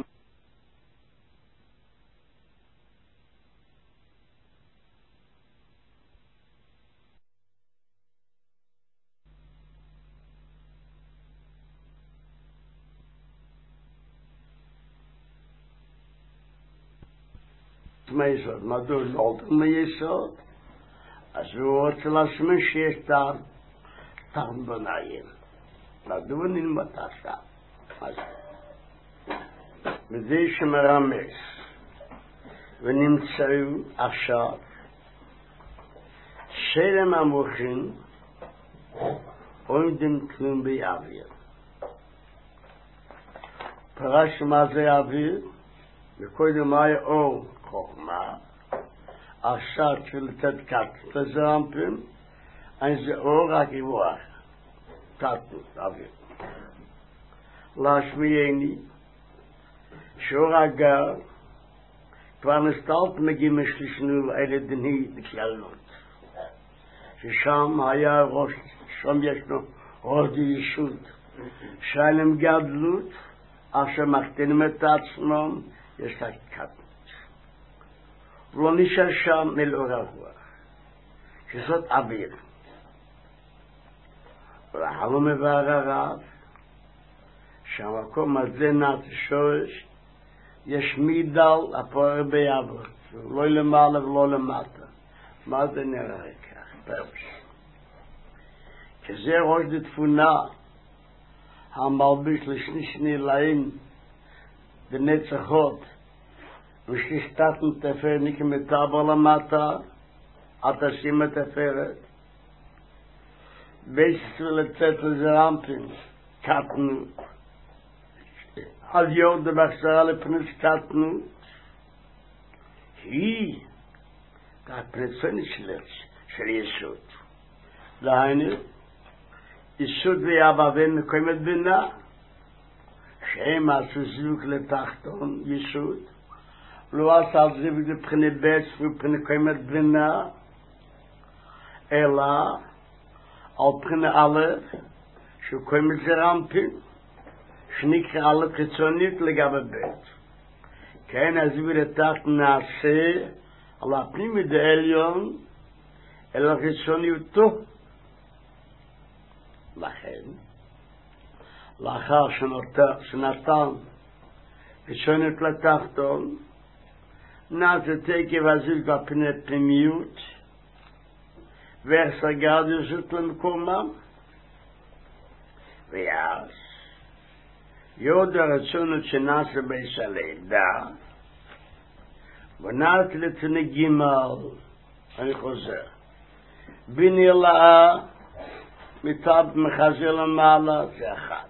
מיסוד, מדוע לא מיסוד? אז הוא רוצה להסמן שיש תחת בנאים. מדוע נלמד עכשיו? אז וזה שמרמז ונמצאו עכשיו שלם המוחים עומדים כלום באוויר. פרש מה זה אוויר? וקודם היה אור חוכמה, עכשיו צריך לתת קטנות לזרמפים, אין זה אור רק יבואר, קטנות, אוויר. להשמיעני, שאור הגר, כבר נסתלת מגיעים לשלישנו אלה דני בכללות, ששם היה ראש, שם ישנו ראש דישות, שלם גדלות, אשר מקטינים את עצמם, יש לה קטנות. ולא נשאר שם מלאור הרוח, שזאת אוויר. ולחלו מבאר הרב, שהמקום הזה נעץ שורש, יש מידל הפוער ביעבוד, לא למעלה ולא למטה. מה זה נראה כך? פרש. כזה ראש דתפונה, המלביש לשני שני לאים, בנצחות, וששתתן תפר נקמתה למטה, עד תשים התפרת, וישסו לצאת לזרמפים, קטנו, על יוד בחזרה לפנס קטנו, היא, הפרצונית של יסוד. דהיינו, יסוד ויאבאבן מקיימת בינה, שהם עשו זיוק לתחתון יסוד, לא עשה על זה ובחינה בית ובחינה קיימת בינה, אלא על בחינה א' שהוא קיימת זרמפים, שנקרא א' חיצונית לגבי בית. כן, אז ולתחת נעשה על הפנימי דעליון, אלא חיצוניותו. לכן, לאחר שנתן חיצוניות לתחתון, נעשה תקף הזיק בפני פנימיות, והסגר יזות למקומם, ואז יוד הרצונות שנעשה בייס הלידה, ונעת לתני גימל, אני חוזר, ביני אלאה, מטב מחזר למעלה, זה אחת.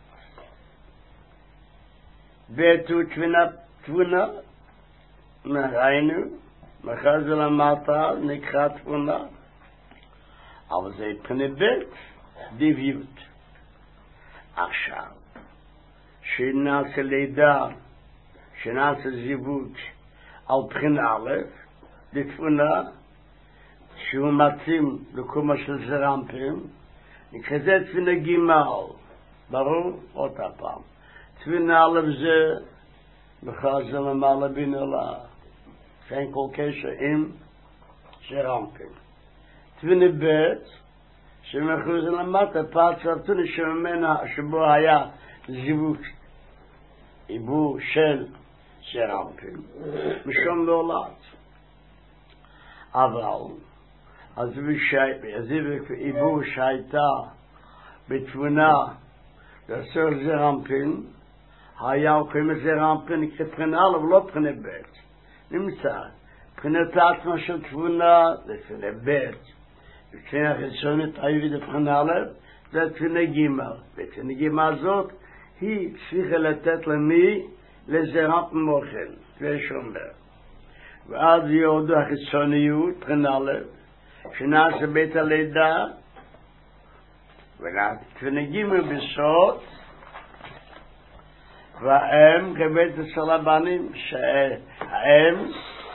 ביתו תבינה, תבונה, נראינו, מחזר למטה, נקרא תבונה. אבל זה פני בית, דיביות. עכשיו, שנעשה לידה, שנעשה זיווג על בחין א', לתבונה, שהוא מתאים לקומה של זרמפים, וכזה תבינה גימל, ברור? עוד הפעם. תבינה א' זה, מחזה למעלה בנעלה, שאין כל קשר עם זרמפים. תבינה ב', שמחוזה למטה, פעל צרטוני שממנה, שבו היה זיווג, עיבור של זרמפים, משום לעולת. אבל, אז עיבור שהייתה בתבונה לעשר זרמפין, היה קוראים זרמפין כבחינה א' ולא בחינה ב'. נמצא, בחינת עצמה של תבונה לפני ב', בחינה החיצונית היו לבחינה א', זה תפינה ג', ותפינה ג' הזאת היא צריכה לתת למי לזרמפין מוחל, זה שאומר. ואז יורדו החיצוניות, בחינה א', שנעשה בית הלידה, ונגיעים בסוד, והאם כבית הסלבנים, שהאם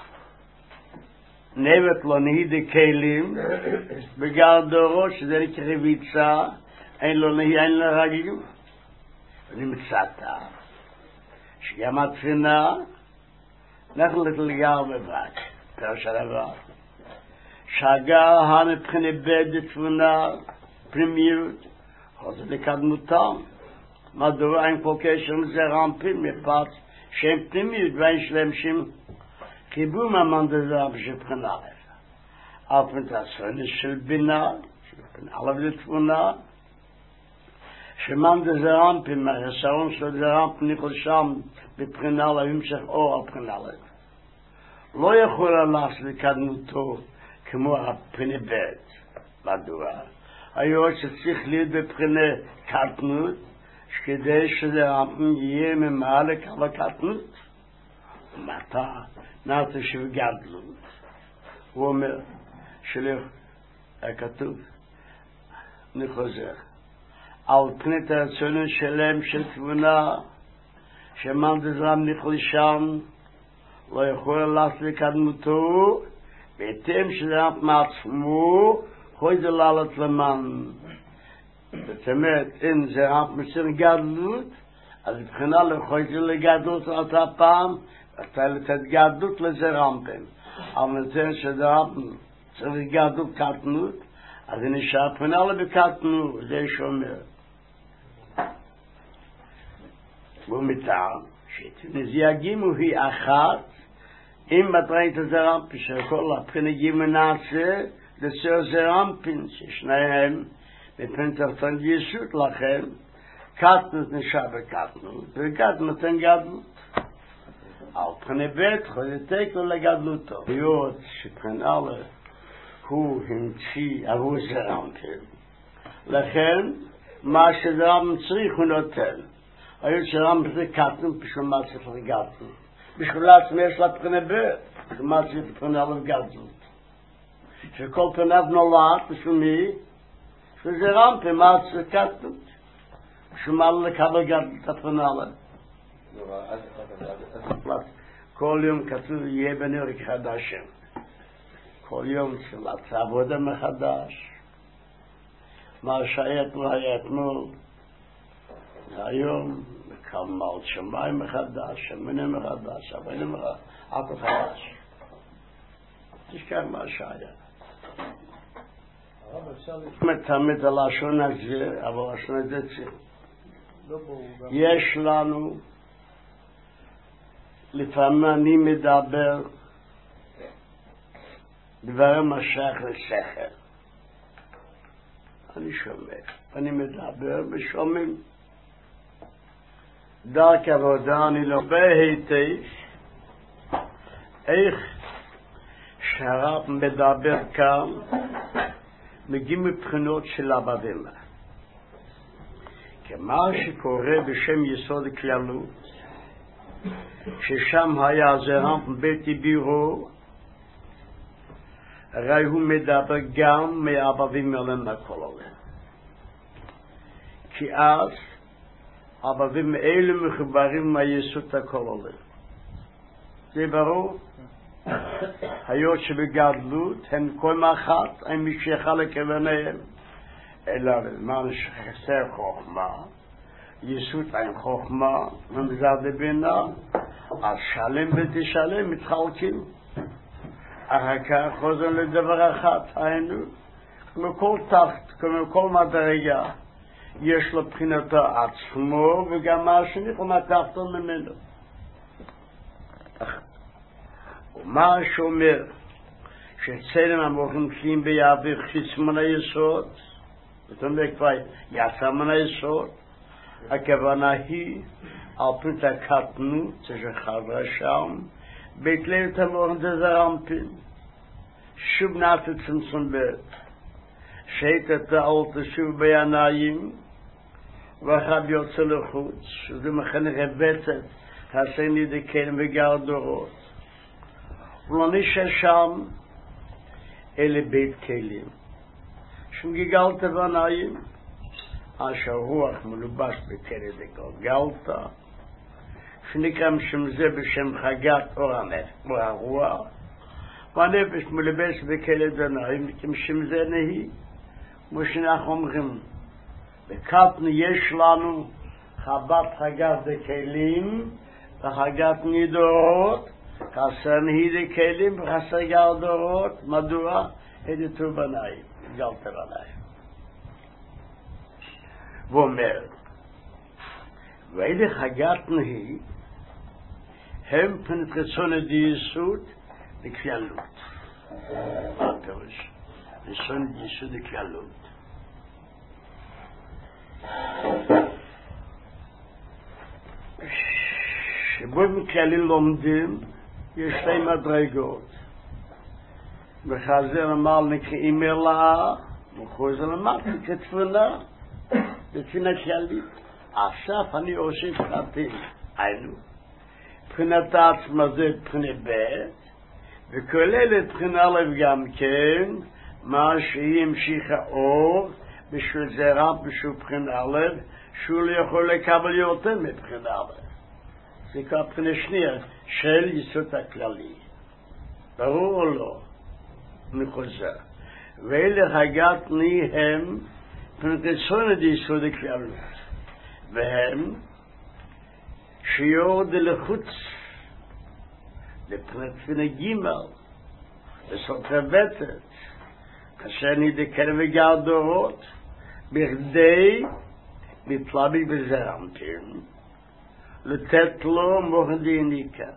נבט לו נהי דקלים, בגלל דורו, שזה נקרא רביצה, אין לו נהי, אין לו רגלים, ונמצאתה, שגם התפינה, אנחנו לתלגר מבק, פרש הדבר. שהגר הנבחנה בד תבונה פנימיות, אז לקדמותם. מדוע אין כל קשר מזרמפים מפת שהם פנימיות ואין שלהם שם חיבור מהמן דזרם שבחנה לך. אף מתעשרני של בינה, עליו לתבונה, שמן דזרמפים, מהחסרון של דזרמפים נכול שם בבחינה להמשך אור הבחינה לך. לא יכול לעשות לקדמותו כמו הבחינה ב'. מדוע? היום שצריך להיות בבחינה קטנות, שכדי שזה יהיה ממעלה קו הקטנות. ומתי? נעשה שבגדלות. הוא אומר, שלך, הכתוב, אני חוזר, על פנית הרצון שלם של תבונה, שמן דזרם נכלי שם, לא יכול לעשות לקדמותו, בהתאם שזרם מעצמו, חוי זה לעלות למן. זאת אומרת, אם זרם מסיר גדלות, אז מבחינה לחוי זה לגדלות על אותה פעם, אתה לתת גדלות לזרמפים. אבל נותן שזרם צריך גדלות קטנות, אז זה נשאר מבחינה לבקטנות, זה שאומר. ומטעם, שנזיאגימו היא אחת, אם מטרית הזרמפים, שכל הבחינה גימו נעשה, לסר זרמפין, ששניהם מפן תרצון יסות לכם, קטנות נשאר בקטנות, וגדלות אין גדלות. על פני בית חודתק לו לגדלותו. היות שפן א' הוא המציא עבור זרמפין. לכן, מה שזרמפין צריך הוא נותן. היות שזרמפין זה קטנות, בשביל מה צריך לגדלות. בשביל לעצמי יש לה פני בית, בשביל מה צריך פני א' גדלות. שכל פניו נולד, בשביל מי? שזה רמפה, מה זה קטנות? בשביל מה לקבל גדלות הפנה עליו? כל יום כתוב יהיה בנרק חדשים. כל יום צלת עבודה מחדש. מה שהיה אתמול היה אתמול. היום מקמל שמיים מחדש, שמיני מחדש, אביני מחדש, הכל חדש. תשכח מה שהיה. מתאמת הלשון הזה, אבל השון הזה צריך. יש לנו, לפעמים אני מדבר דברים משך לשכל. אני שומע, אני מדבר ושומעים. דרך עבודה אני לא בהיטב, איך שהרב מדבר כאן, מגיעים מבחינות של עבדים. כמה שקורה בשם יסוד הכללות, ששם היה זרם ביתי בירו, הרי הוא מדבר גם מעבדים אליהם הכל עליהם. כי אז עבדים אלה מחוברים מהיסוד הכל עליהם. זה ברור? היות שבגדלות הם כל מאחת, הם משייכה לכוונהם. אלא בזמן שחסר חוכמה, יסות עם חוכמה, ומזר דבינה, אז שלם ותשלם מתחלקים. אחר כך חוזרים לדבר אחד, היינו, כמו כל תחת, כמו כל מדרגה, יש לו בחינתו עצמו, וגם מה השני, ומה תחתו ממנו. ומה שאומר, שצלם המוחים כלים ביעביר חיץ מן היסוד, זאת אומרת כבר יצא מן היסוד, הכוונה היא, על פית הקטנות, שחברה שם, בית לב המוחים דזרמפין, שוב נעשת צמצום בית, שהיית תעלת שוב בעיניים, ואחד יוצא לחוץ, שזה מכנה רבצת, השני דקן וגר דורות. ולא נשאר שם, אלה בית כלים. שמגיגלת בעיניים, אשר רוח מלובש בכלא דגלגלת, שנקרא משם זה בשם חגת אור הנפש, אור הרוח, והנפש מלובש בכלא בעיניים, משם זה נהי, כמו שאנחנו אומרים, בקטנו יש לנו חבת חגת דקלים, וחגת נידורות, חסר נהי דקלים וחסר גר דורות, מדוע? הדתו בניים, גלת בניים. ואומר, ואלה חגת נהי, הם פנטרצון הדייסות לכללות. מה פירוש? פנטרצון הדייסות לכללות. שבו מכללים לומדים, יש שתי מדרגות. וחזר אמר נקראים אלאה, וחוזר אמר כתפונה, בתפינה כללית. עכשיו אני עושה פרטים, היינו. בחינת העצמה זה בחינה ב', וכולל את בחינה לב גם כן, מה שהיא המשיכה אור, בשביל זה רב בשביל בחינה לב, שהוא לא יכול לקבל יותר מבחינה לב. זה כבר בחינה שנייה של יסוד הכללי. ברור או לא? מחוזר. ואלה הגת לי הם פנטרצון את יסוד הכללות. והם שיורד לחוץ לפנטרצון הגימל בסוף רבטת כאשר נדקר וגר דורות בכדי מתלבי בזרמפין לתת לו מורדיניקה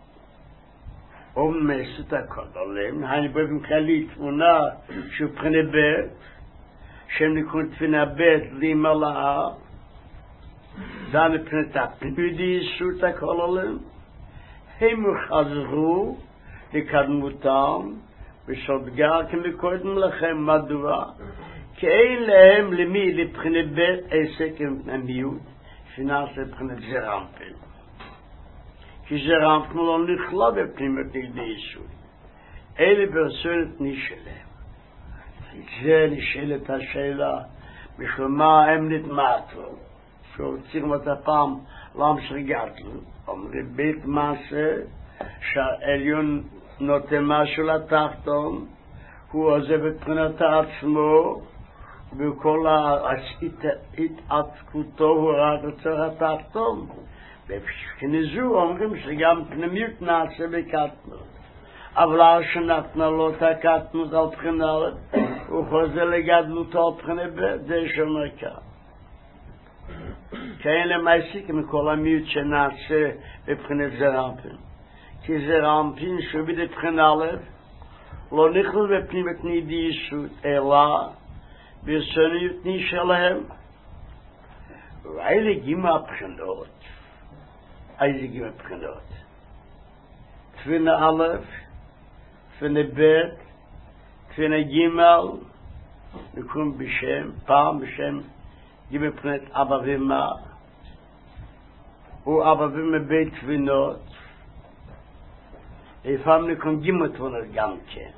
אומסת הקודלים, היינו באופן כללי תמונה שהוא בחינה ב' שהם נקראים תפינה ב' לימלאה, זה מבחינת הפנימיות יסות הכוללים, הם חזרו לקדמותם ושודגר כמקודם לכם מדוע, כי אין להם למי לבחינה ב' עסק עם פנימיות שנעשה בחינת זרמפין. כי זרמפין לא נכלה בפנימיות נגדי יסוד. אלה ברצונת נשאלם. זה נשאלת השאלה, בשביל מה הם נתמעטו, שרוצים את הפעם להמשיך גדלו, אומרים בית מעשה, שהעליון נותן משהו לתחתון, הוא עוזב את בחינת עצמו, וכל ההתעתקותו הוא רק לצורך התחתון. וכנזו אומרים שגם פנימיות נעשה בקטנות. אבל שנתנה לו את הקטנות על בחינה, הוא חוזר לגדלותו על בחינה ב', זה שאומר כאן. כאין למעסיק מכל המיעוט שנעשה בבחינת זרמפין. כי זרמפין שוביד את בחינה א', לא נכלל בפנימיות נידי יסוד, אלא ברצוניות נשאלהם. ואלה גימה הבחינות. איזה גימה הבחינות? תפינה א', תפינה ב', תפינה ג', נקראים בשם, פעם בשם גימה בחינת אבא ואמא, הוא אבא ואמא בית תפינות, לפעמים נקראים גימה תפינות גם כן.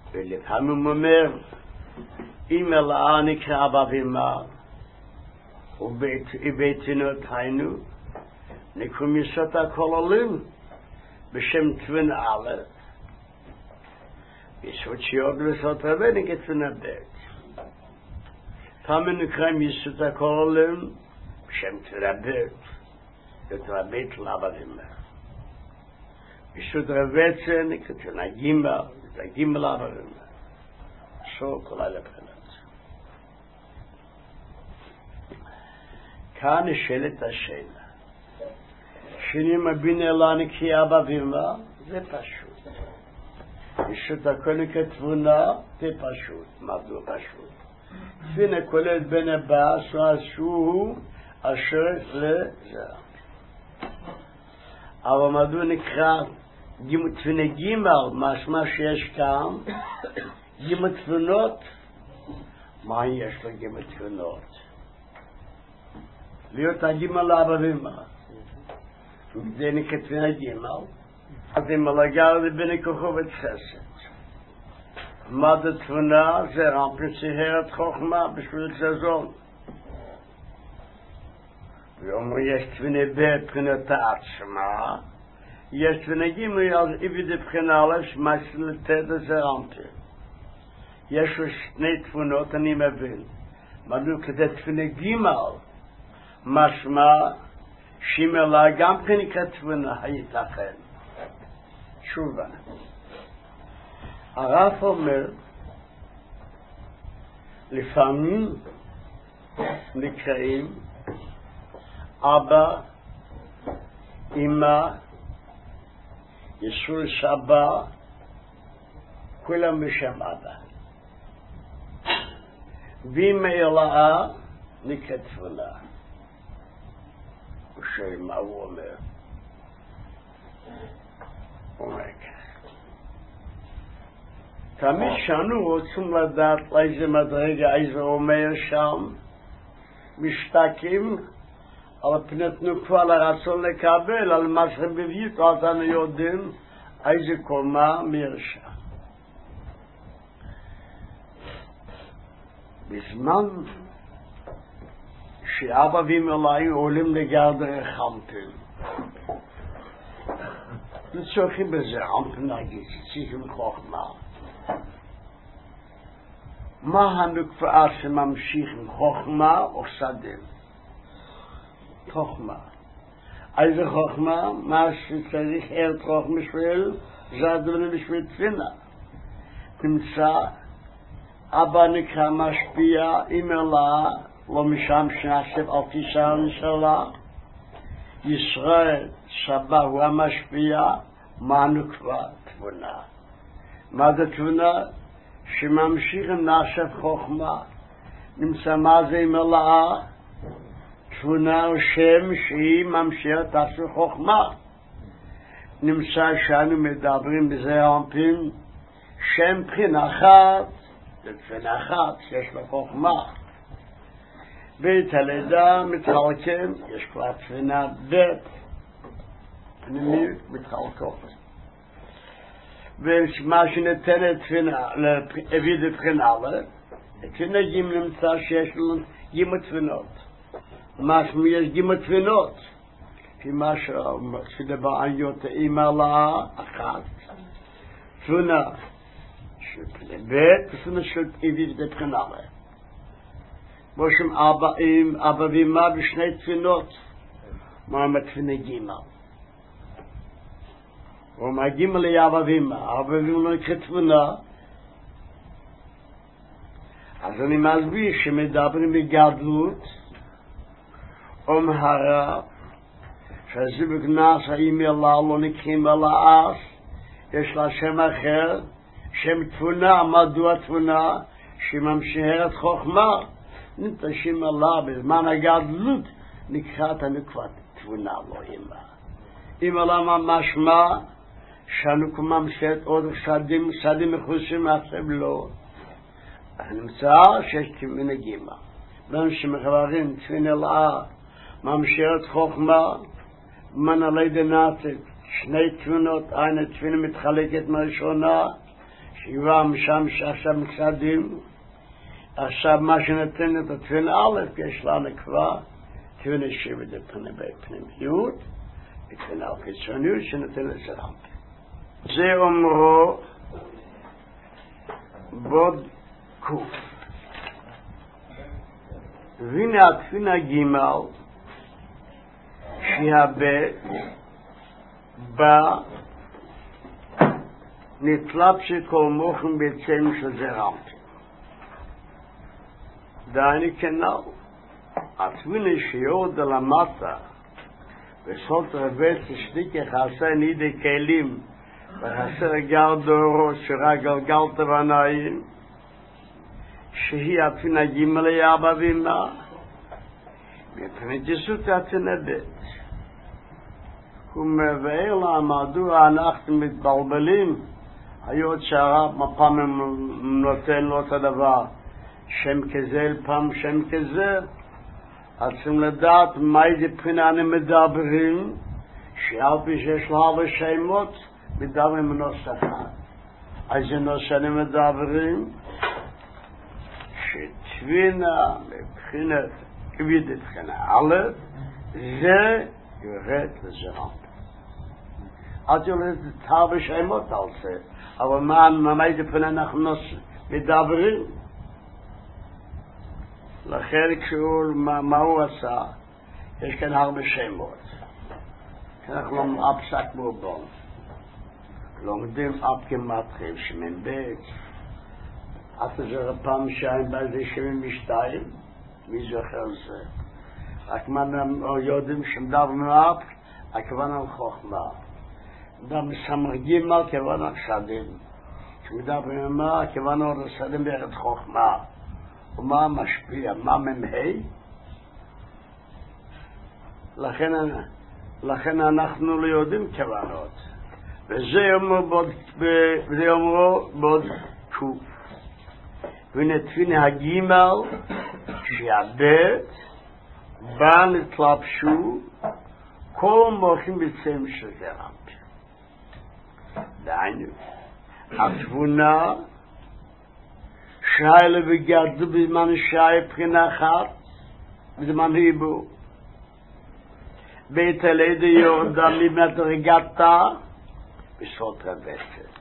ולפעמים הוא אומר, אם אלאה נקרא אבא ואמא, ובתינות היינו, נקום יסוד הכוללים, בשם תבן א', יסוד שיוד ויסוד רבי נגד תבן ב'. פעם נקראים יסוד הכוללים, בשם תבן ב', תבן ב' לעבדים. יסוד רבי זה נקרא תבן גימל, תבן גימל לעבדים. שו כולי לבחינת. כאן נשאלת השאלה. שני מבין אלני כי אבא ואמא, זה פשוט. ישות הכל כתבונה, זה פשוט. מדוע פשוט? תפינה כוללת בין הבא, שהוא אשר לזה. אבל מדוע נקרא תפינה גימל, משמע שיש כאן, גימל תפונות? מה יש לו גימל תפונות? להיות הגימל לאבא ואמא. וזה נקרא תפינה גימל. אז אם לגר לבין כוחו ותחסד. מה זה תפונה? זה רמפן סיהרת חוכמה בשביל זזון. ואומר יש תפינה ב' בחינת העצמה, יש תפינה גימל, אז איבי דבחינה א' שמייסל לתת זה רמפן. יש לו שני תפונות, אני מבין. מדוע כדי תפינה גימל, משמע שימלה גם כן נקרא תבונה הייתכן. תשובה. הרב אומר, לפעמים נקראים אבא, אמא, ישול סבא, כולם בשם אבא. ואמא אלאה נקרא תבונה. מה הוא אומר? הוא אומר כך. תמיד שאנו רוצים לדעת איזה מדרגה, איזה אומר שם, משתקים על פני תנופה לרצון לקבל, על מה שבבית, אז אנו יודעים איזה קומה מרשע. בזמן שאבא ואמא היו עולים לגרדר חמפן. וצריכים בזה חמפן נגיד, צריכים חוכמה. מה הנקפאה שממשיך עם חוכמה או שדה? חוכמה. איזה חוכמה? מה שצריך ארת חוכמה בשביל, זה הדברים בשביל תפינה. נמצא, אבא נקרא משפיע, אמא לה, לא משם שנעשב על תישרן שלה, ישראל סבא הוא המשפיע, מה נקבע? תבונה. מה זה תבונה? שממשיכים נעשב חוכמה. נמצא מה זה מלאה? תבונה הוא שם שהיא ממשיכה תעשב חוכמה. נמצא שאנו מדברים בזה המפין, שם בחינה אחת, ובחינה אחת שיש לה חוכמה. בית הלידה מתחלקים, יש כבר תפינה בית, פנימית מתחלקות. ומה שניתנת תפינה, להביא לבחינה א', תפינה ג' נמצא שיש לנו ג' תפינות. מה שיש ג' תפינות? כי מה שדבר עניות אימא לה אחת, תפינה של בית, תפינה של הביא לבחינה א'. בושם אבא עם אבא ואמא בשני תפינות. מה מתפינה גימל? ומה גימל לאבא ואמא? אבא ואמא לא נקרא תפינה. אז אני מסביר שמדברים בגדלות ומהרה שהזיווג נעשה אימא לה לא נקראים לה אס, יש לה שם אחר, שם תפונה. מדוע תפונה? שממשיכת חוכמה. נתשים עליו בזמן הגדלות נקראת הנקבת תבונה לא אמא. אמא למה משמע שאנו כממשת עוד שדים, שדים מחוסים מעצב לא. נמצא שיש תמינה גימה. בין שמחברים תפינה אלאה ממשרת חוכמה מן עלי דנאצת שני תפינות, eine תפינה מתחלקת מהראשונה שבעה משם שעכשיו מקסדים עכשיו מה שנתן את התפין א', יש לנו כבר תפין שבט פנים בפנימיות, תפין על חיצוניות שנתן את זה רמפי. זה אומרו בוד קוף. והנה התפין הגימל שהבית בא נטלב שכל מוכן בעצם של זה רמפי. דייני כנל, התפינה שיורד על המטה וסות רבץ שליק יחסה נידי כלים וחסר גר דורו שרה גלגל תבנאים שהיא התפינה גימל יאבא וימה מפני ג'סות התנבט הוא מבאר לה מדוע אנחנו מתבלבלים היות שהרב מפעם נותן לו את הדבר שם כזה, פעם שם כזה, אז צריכים לדעת מה איזה בחינה אני מדברים, שעל פי שיש לה הרבה שמות, מדברים נושא אחד. איזה נושא אני מדברים? שתבינה מבחינת, כביד מבחינה א', זה יורד לזה רמפי. אז יורד את הרבה שמות על זה, אבל מה, מה איזה בחינה אנחנו מדברים? לכן כשהוא, מה, מה הוא עשה? יש כאן הרבה שמות. אנחנו לומדים אב פסק בובון. לומדים אב כמטריב, שמן בית. עד זה פעם שעין באיזה שמן משתיים, מי זוכר זה? רק מה יודעים שמדברים אב, הכוונה על חוכמה. מדברים מסמר גימל, כוונה על שדים. כשמדברים מה, הכוונה על שדים ביחד חוכמה. ומה משפיע, מה ממהי? לכן, לכן אנחנו לא יודעים כוונות. וזה אומרו בוד, וזה אומרו בוד קוף. ונתפין הגימל שהבית בא נתלבשו כל מוחים בצם שזה רמפי. דיינו, התבונה שיילה וגדו בזמן שי בחינה אחת, בזמן היבו. בית הלידה יורדה ממדרגתה בסוד רבצת.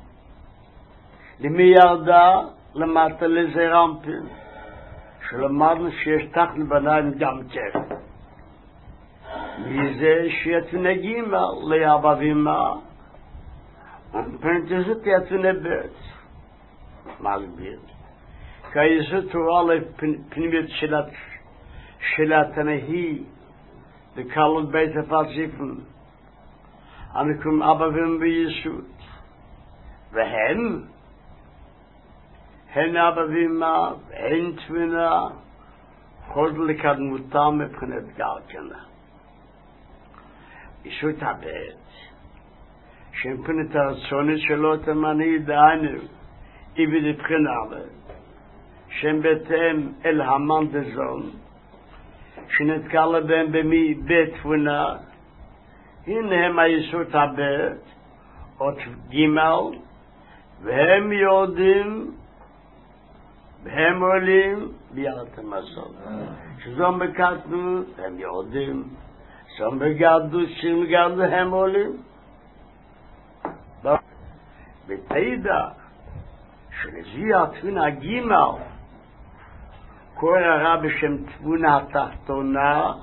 למי ירדה? למטה לזה רמפים, שלמדנו שיש תחת בניים גם כן. מזה שיתונה גימל לאבא ואמא, ופרנטזת יתונה בית. מסביר. כאיזו תורה לפנימיות של התנאי לקלות בית הפסיפן הנקראים אבא ואמא ביסוד והם הן אבא ואמא והן תבינה חוזר לקדמותם מבחינת גלגלה יסוד הבית שמבחינת הרצונית שלו תמני דענו איבד בחינה שם ביתם אל המן דזון שנתקע לבהם במי בית תבונה הנה הם היסוד הבית עוד גימל והם יודעים והם עולים בירת המזון שזום בקטנו הם יודעים זום בגדו שים גדו הם עולים ותדע שלזי התבונה גימל כל הרע בשם תבונה התחתונה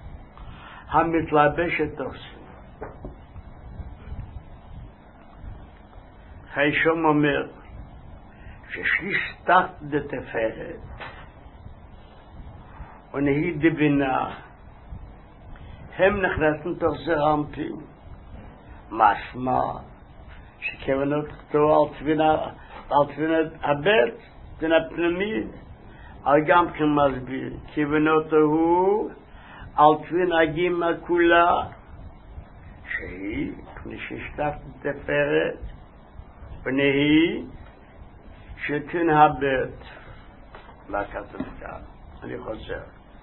המתלבשת עושה חיישום אומר ששליש תחת דתפארת ונהי דבינה הם נכנסים תוך זה רמפים משמע שכוונות כתוב על תבינה על תבינת הבית תבינה פנימית על גם כן מסביר כוונות הוא על תבינה גימה כולה שהיא נששתת תפארת ונהי שתן הבית מה כתוב כאן אני חוזר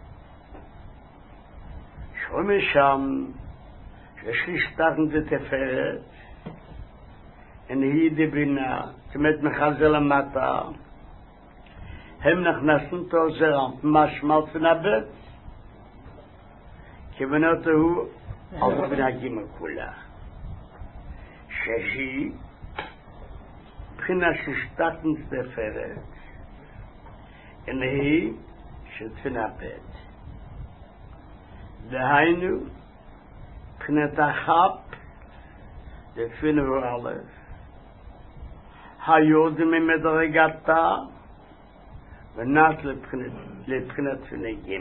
שמשם ששתת תפארת ונהי דבינה זאת אומרת מחזר למטה הם נכנסים תוזרם, משמל פנבט, כוונות הוא על בנהגים כולה. שהיא בחינה ששתת נסתפרת, והיא שתפנבט. דהיינו, בחינת החפ, דפנו א', היורדים ממדרגתה, ונעת לבחינת פני ג'.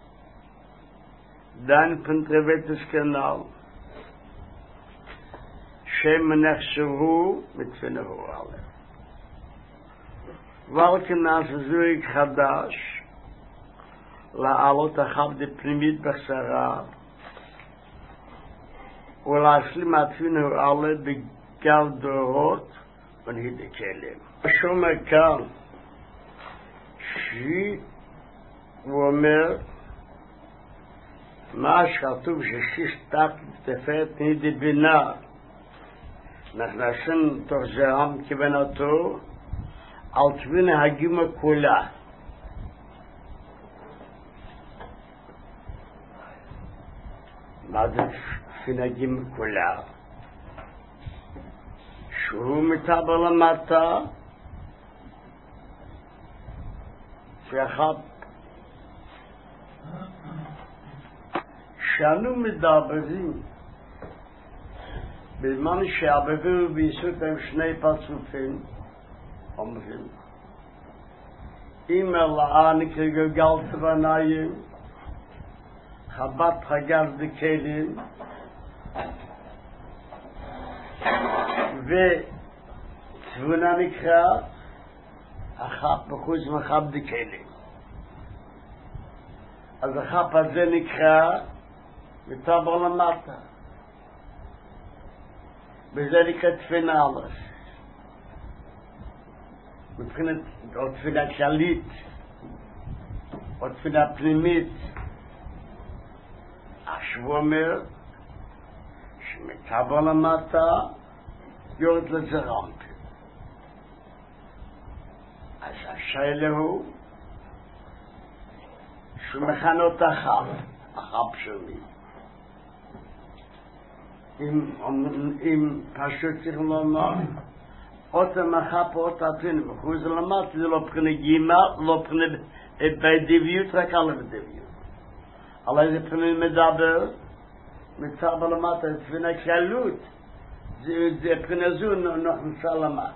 דן פנטרבטס כנל, שם נחשבו מתפנו א'. ולכנס זויג חדש, לעלות החב דפנימית בחסרה, ולהשלים התפינו א' בגל דורות, ונהידי כלים. שומע כאן, שהוא אומר, מה שכתוב שששת תפארת נהידי בינה, נכנסים תוך זרם כבנתו, על תבינה הגימה כולה. מה זה תבינה הגימה כולה? שהוא מטבר למטה, שאחד שאנו מדברים בזמן שערבבו ביסוד הם שני פרצופים אומרים אם אלעני כגלגלת בניים חבת חגז דקלים ותבונה נקראת החפ בחוץ מחפ דקלים. אז החפ הזה נקרא מטבר למטה. וזה נקרא תפינה א'. מבחינת או תפינה כללית או תפינה פנימית. השבוע אומר שמטבר למטה יורד לזרם. אז השאלה הוא שמכנות החפ, החפ שלי. אם, אם פשוט צריך לומר, אותה מחפ או אותה תפינה, וחוץ למטה זה לא בחינה גימה, לא בחינה בדיביות, רק על בדיביות. על איזה בחינה מדבר, מצבר למטה, זה תפינה כללות, זה בחינה זו נכנסה למטה.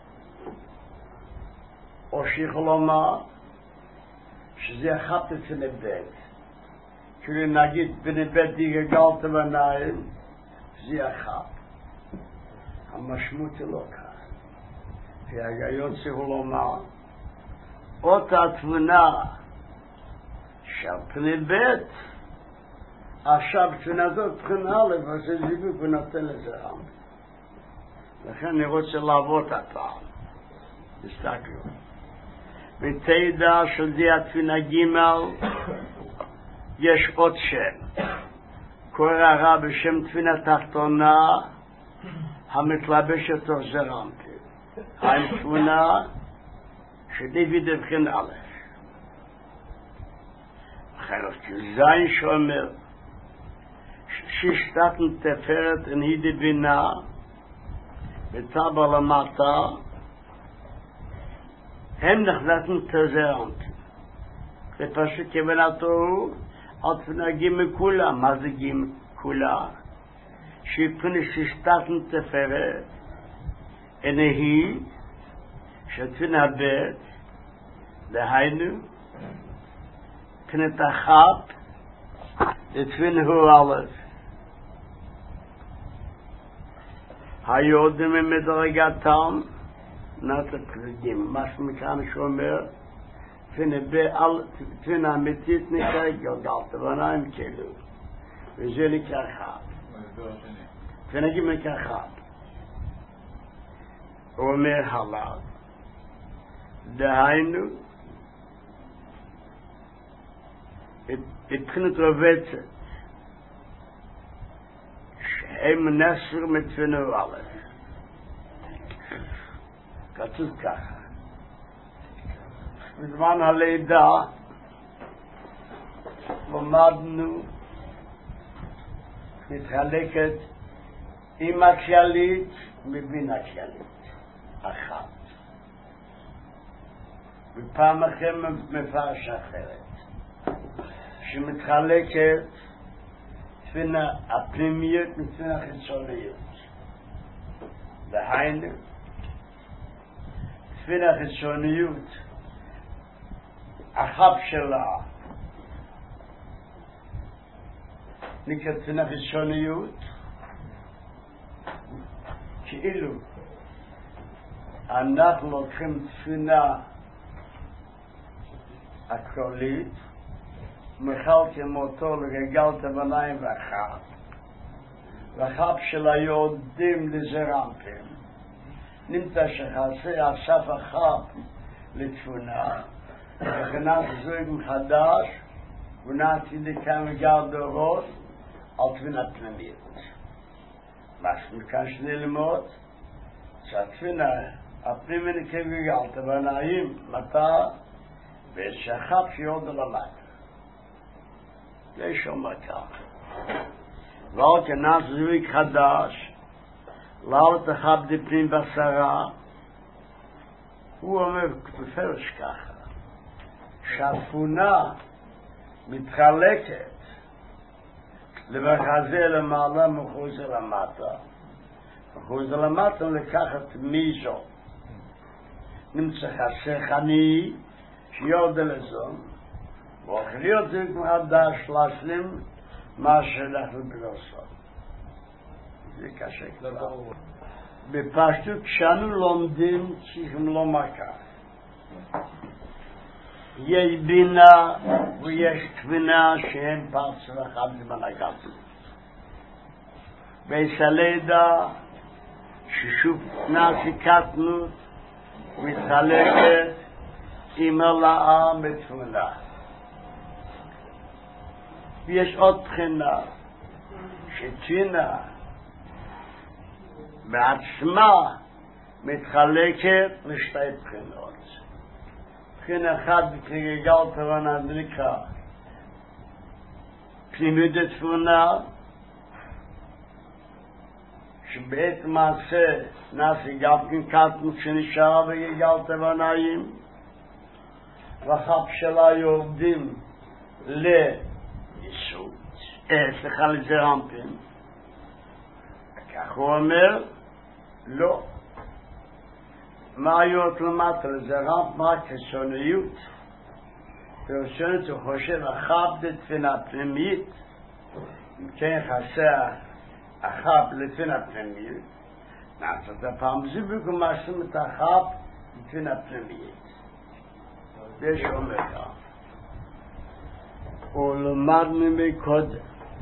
או שיכול לומר שזה החפ תפינה בית. כאילו נגיד בני בית גלגלת בניים, זה החפ. המשמעות היא לא כך. וההגיון צריך לומר, אותה תבונה של פני בית, עכשיו תבונה זאת פני א', וזה זיווג ונותן לזה עם. לכן אני רוצה לעבוד הפעם. תסתכלו. בתדע של זה התפינה ג' יש עוד שם. קורא הרב בשם תפינה תחתונה המתלבשת תוך זרמתי. התפינה שדיוויד הבחין א'. אחרת זין שאומר ששתת תפארת נהידי בינה בטבר למטה הם נכנסים תזרמתי. זה פשוט כוונתו על תפינה גימה כולה. מה זה גימה כולה? שפני ששתת תפארת היא שתפינה בית, דהיינו פנת החפ לתפינה הוא א'. היורדים ממדרגתם נעשה פלגים. מה שמכאן שאומר תפינה אמיתית נקרא גלגלת בניים כאילו, וזה נקרא חפ. תפינה גימה נקרא חפ. הוא אומר הלאה, דהיינו מבחינת רובצת שהם נסר מתפינו א'. כתוב ככה, בזמן הלידה למדנו מתחלקת עם הכללית מבין הכללית אחת ופעם אחרת מפרש אחרת שמתחלקת בין הפנימיות ובין החיצוניות דהיינו בין החיצוניות החב שלה נקראת בין החיצוניות כאילו אנחנו לוקחים תפינה הכללית מחלקים אותו לגלגל תבניים ואחת והחב שלה יורדים לזרמפים נמצא שחסר אסף החב לתפונה וכנס זוג מחדש ונעתי לכאן וגר דורות על תפינה פנימית מה שמכאן שנלמוד שהתפינה הפנימית כגלגל תבניים מטה ושחב שיורד למטה יש שם כך לא כנס זוג חדש לא תחב דפנים בשרה הוא אומר בפרש ככה שהתפונה מתחלקת למחזה למעלה מחוזה למטה מחוזה למטה לקחת מיזו נמצא חסך אני שיורד לזון ואוכליות זה מחדש להשלים מה שאנחנו בלעשות זה קשה כבר בפשטות כשאנו לומדים צריכים לומר כך יש בינה ויש תבינה שהם פרצה אחד למנהגת בייס הלידה ששוב נעשי קטנות מתחלקת עם הלאה מתבינה ויש עוד בחינה שתבינה בעצמה מתחלקת לשתי בחינות בחינה אחת בכגגל תבנה נקרא פנימיות התבונה שבעת מעשה נעשי גם כן קטנות שנשארה בגגל תבניים והחב שלה יורדים ליסוד סליחה לזרמפים כך הוא אומר לא מה היו למטה לזרמפ מה חיצוניות פרשנות הוא חושב החב לתפינה פנימית אם כן חסר החב לתפינה פנימית נעשת הפעם זיבוק ומעשים את החב לתפינה פנימית יש אומר כך ולמדנו מקודם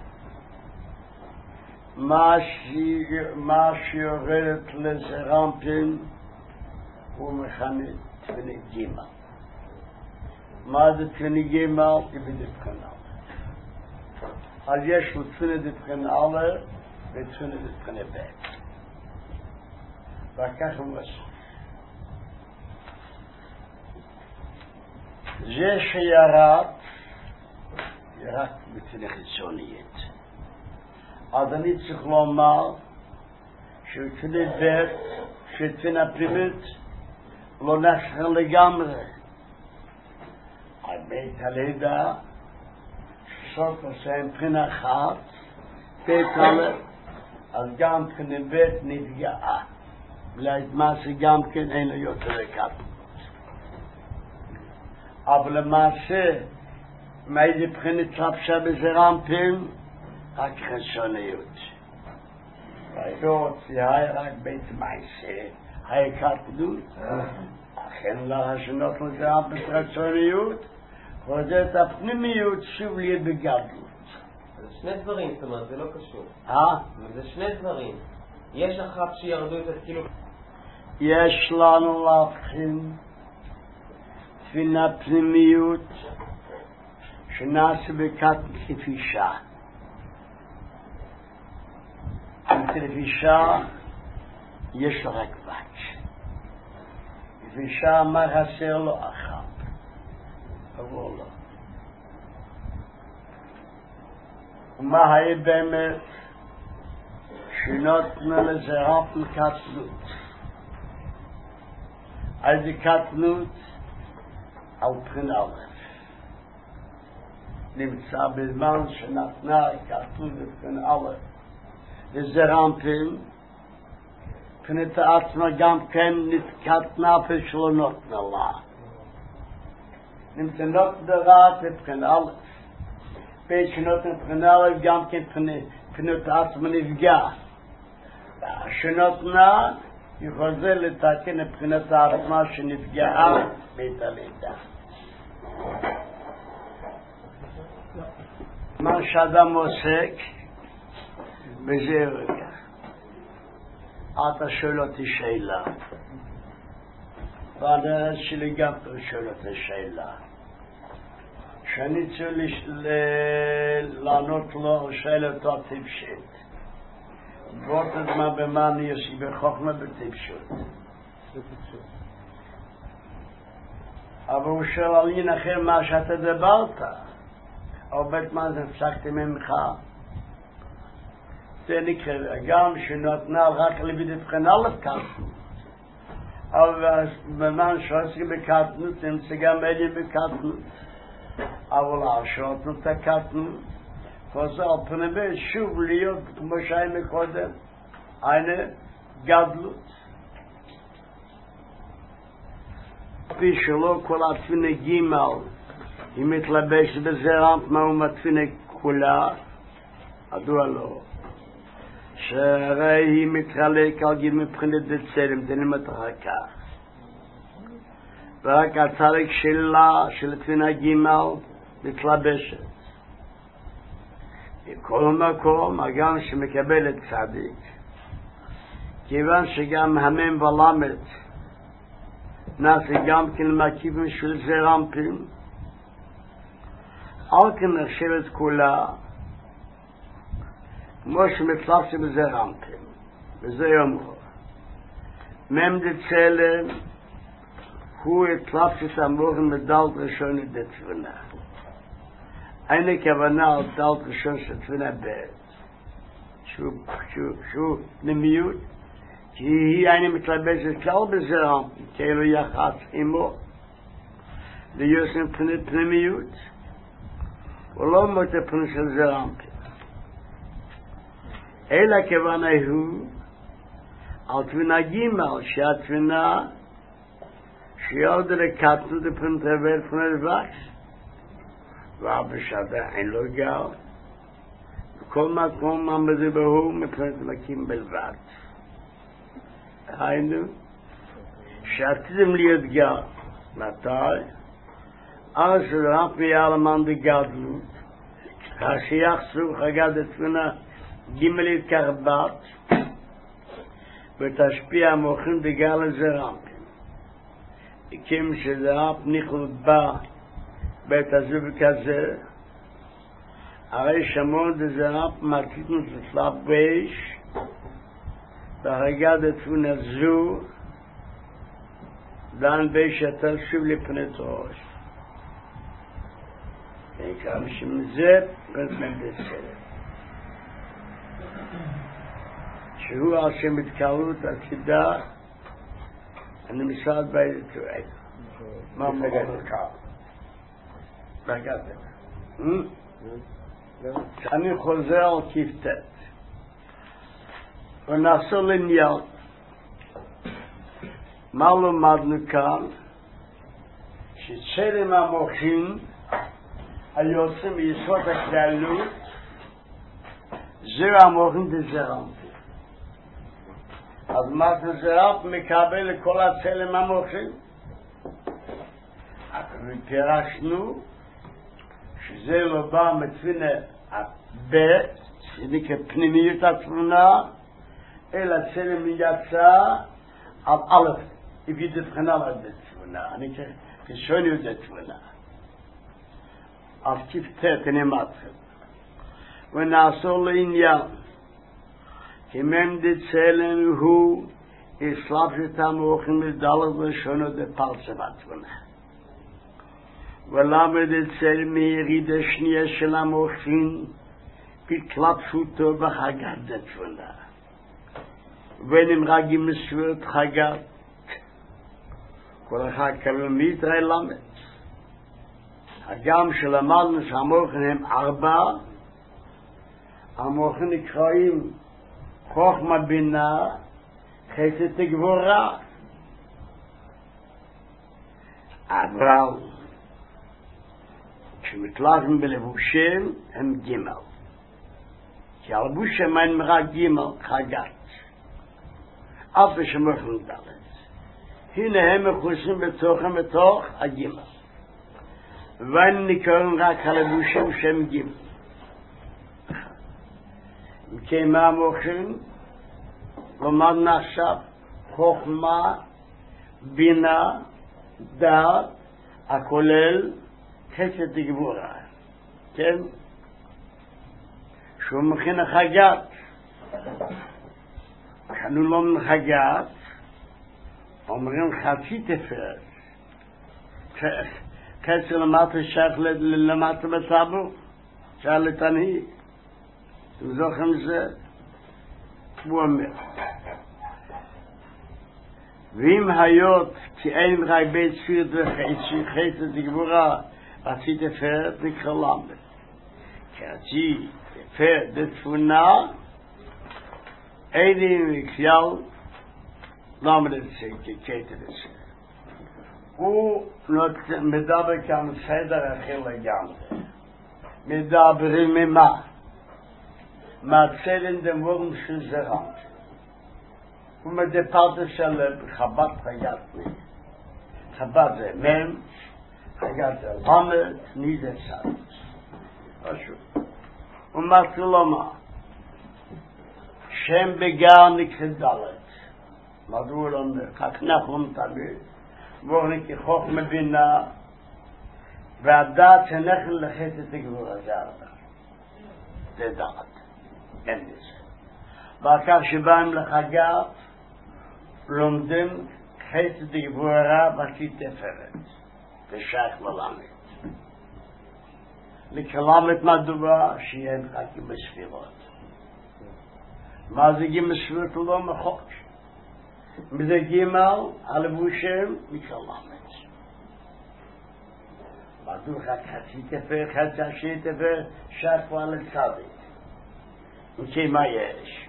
מה שיורדת לזרמפים הוא מכנה תפינה גימה מה זה תפינה גימה? היא בדבחנה אז יש לו תפינה דבחנה א' ותפינה דבחנה ב' וכך הוא עושה זה שירד ירד בתפינה חיצונית אז אני צריך לומר שתפינה ב' שתפינה פנימית לא נסחר לגמרי על בית הלידה סוף עושה עם בחינה אחת בית הלידה אז גם בחינה ב' נפגעה למעשה גם כן אין לו יותר לקטנות אבל למעשה מאיזה בחינת לבשה בזרמפים רק חיצוניות והיות זה היה רק בית מעשה היה קטנות אכן לה השנות לזרמפים חיצוניות וזה את הפנימיות שוב להיות בגדלות זה שני דברים, זאת אומרת, זה לא קשור אה? זה שני דברים יש אחת שירדו את כאילו יש לנו להבחין תפינה פנימיות שנעשה בקטנות כפישה כפישה יש לו רק בת כפישה מה חסר לו אחת ומה היה באמת שנותנו לזרעפן קטנות. איזה קטנות? על פן א' נמצא בזמן שנתנה קטנות בפן א' לזרעפן פנת עצמה גם כן נתקטנה שלא נותנה לה. נמצא נותנה רק בפן א' בית שנותנה בפן א' גם כן פנת עצמה נפגע. שנותנה יכול זה לתקן מבחינת העצמה שנפגעה בית הלידה. מה שאדם עוסק בזה רגע. אתה שואל אותי שאלה. והדרך שלי גם שואל אותי שאלה. שאני צריך לענות לו שאלה אותו טיפשית. וort het maar bij man is, ik ben God met betekent. אבל הוא שואל על עניין אחר מה שאתה דיברת. עובד מה זה הפסקתי ממך. זה נקרא, גם שנותנה רק לבית הבחנה לקטנות. אבל במן שעוסק בקטנות, נמצא גם אלה בקטנות. אבל השעות נות הקטנות. וזה על פני בית שוב להיות כמו שהיה מקודם, eine גדלות. כפי שלא כל התפינה גימל, היא מתלבשת בזרעפן ומתפינה כולה, מדוע לא? שהרי היא מתחלק על גיל מבחינת דצלם, זה נמת אחר כך. ורק הצלק שלה, של תפינה גימל, מתלבשת. בכל מקום, הגם שמקבל את צדיק, כיוון שגם המם ולמד נעשה גם כן מקיפים של זרעפן, על כן נחשבת כולה כמו שמתלבשת בזרעפן, וזה יאמרו. מם דצלם הוא התלבשת המוחים בדלת ראשון דתפינה. eine כוונה על דלת ראשון של תפינה ב' שהוא נמיות, כי היא eine מתלבשת כלל בזרעפן, כאילו יחס עמו, להיות מבחינת פנימיות, ולא מות הפני של זרעפן. אלא כוונה הוא על תפינה גימל, שהתפינה שיורדה לקטנות לפני תבל פני לבקס, ואבא שעדה אין לו גר, בכל מקום עמד בהו מבחינת מקים בלבד. היינו, שעתידם להיות גר, מתי? אז רק מיעלמן בגדלות, השיח סוך הגד התפינה גימלית כרבת, ותשפיע המוחים בגל הזרעפן. הקים שזרעפן נכלת בה בית הזו וכזה, הרי שמון דזרעפן מקיפים לצלב באש, והרגד התפינה זו, דן באש יותר שוב לפנת ראש. נקרא בשם זה פרנט ממדסלם. שהוא על שם התקררות עתידה, אני משרד בית תואג. מה מגד התקררות? מגד התקררות. אני חוזר על כפתת. ונעשו לעניין. מה למדנו כאן? שצלם המוחים היוצאים מיסוד הכללות, זרע המוחים דזרעפן. אז מה זה זרעפן מקבל לכל הצלם המוחים? פירשנו שזה לא בא מתפינה ב' שנקרא פנימיות התמונה, אלא צלם יצא על א' הביא דבחנה לתמונה, אני כשוני לתמונה. אז כפתת נמתכם. ונעשו לעניין, כמם דצלם הוא הסלבשת המוחים לדלת ראשונו דפרצה בתמונה. ולמה דצלם מירידה שנייה של המוחים בקלפשות בחגת תפונה. ונמרגים מסורת חגת, כל אחד קבל מיתרי למד. הגם שלמדנו שהמוחים הם ארבע, המוחים נקראים חוכמה בינה, חסד גבורה. אבל כשמתלבשים בלבושים הם גימל. כי הלבושים הם רק גימל, חגת. אף שמוחים דלת. הנה הם מכוסים בתוכם בתוך הגימל. ואין נקראים רק הלבושים שהם גימל. מכן מה המוחים? למדנו עכשיו חוכמה, בינה, דעת, הכולל חסד גבורה. כן? שהוא מכין החגת. כשאנו לא מחגת, אומרים חצי תפארת. חסר למטה שייך למטה בטאבו, שייך לתנהיג. אתם זוכרים זה? הוא אומר. ואם היות כי אין רק בית ספירת וחסד גבורה, חצי תפארת נקרא למד. חצי תפארת בתפונה, אין לי כלל למד את זה, ככתב את זה. הוא מדבר כאן סדר אחר לגמרי. מדברים ממה? מהצלן דמורם של זרם. ומדפרת של חב"ד חגת מי. חב"ד זה מם, חגת זה למד, מי זה סד. פשוט. ומתחיל לומר, שם בגר נקרא דלת. מדוע לא אומר? כך נחום תמיד. ואורניקי חוכמה בינה, והדעת שנכן לחסד גבורה, זה ארבע. זה דעת. אין לזה. ואחר שבאים לחגת, לומדים חסד גבורה וחצי תפארת. זה שייך ללמד. לכלמד מדוע שיהיה חכים בספירות. מה זה גימל ספירות? לא מחוק. מזה גימל, הלבושים, מכלמד. מדוע חצי תפארת, חצי השני תפארת, שייך כבר לצדיק. וכי מה יש?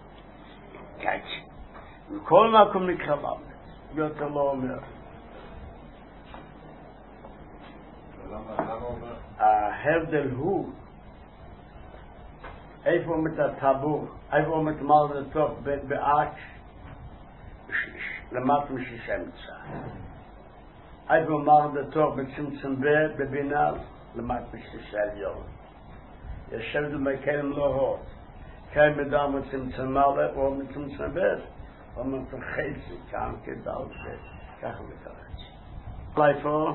כך. מכל מקום נקרא למד. יותר לא אומר. ההבדל הוא איפה עומד הטבור, איפה עומד מעל לטוב באק למטה משישה אמצע. איפה עומד לטוב בצמצם ב' בבינה למטה משישה עליון. ישב במקלם לא הוד. כאן מדם מצמצם מעלה או מצמצם ב' או מצחצי כאן כדל ב' ככה מתרץ. איפה?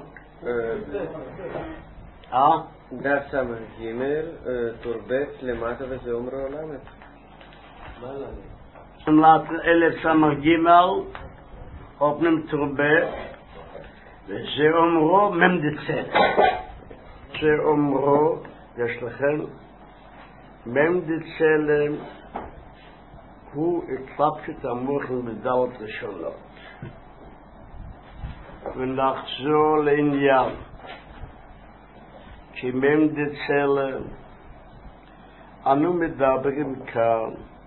אה? דף סמך גימל, תורבט למטה וזה אומרו למד. מה למד? אלף סמך גימל, אופנים תורבט, וזה אומרו ממדצל. זה אומרו, יש לכם, ממדצל הוא התלבשת המוחל בדלת ראשונות. ונחזור לעניין. כי ממדצל אנו מדברים כאן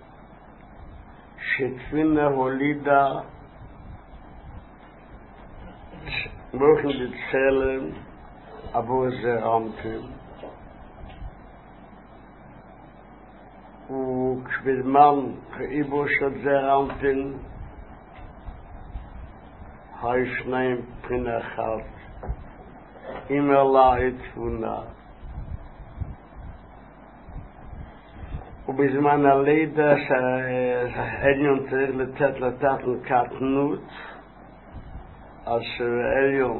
שתפינה הולידה מוחל בצלם עבור זרמתם וכבזמן כאיבו של זרמתם היו שניים בחינה אחת עם אללה תפונה ובזמן הלידה שהעליון צריך לתת לתת לקטנות אז העליון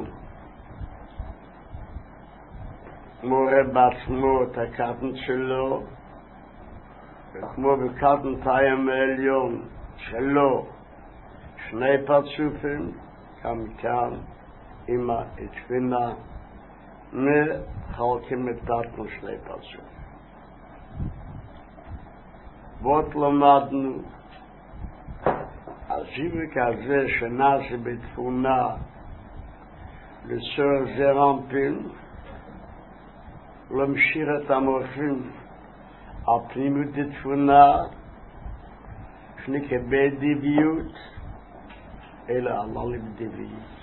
מורה בעצמו את הקטנות שלו וכמו בקטנות הים העליון שלו שני פרצופים גם כאן אמא התפינה מחלקים את דתנו שני פרצופים וואט למדנו הזיוויק הזה שנעשה בתבונה לצור זרמפין להמשיך את המוחים על פנימיות התבונה שנקרא בדיביות אלא על לבדיביות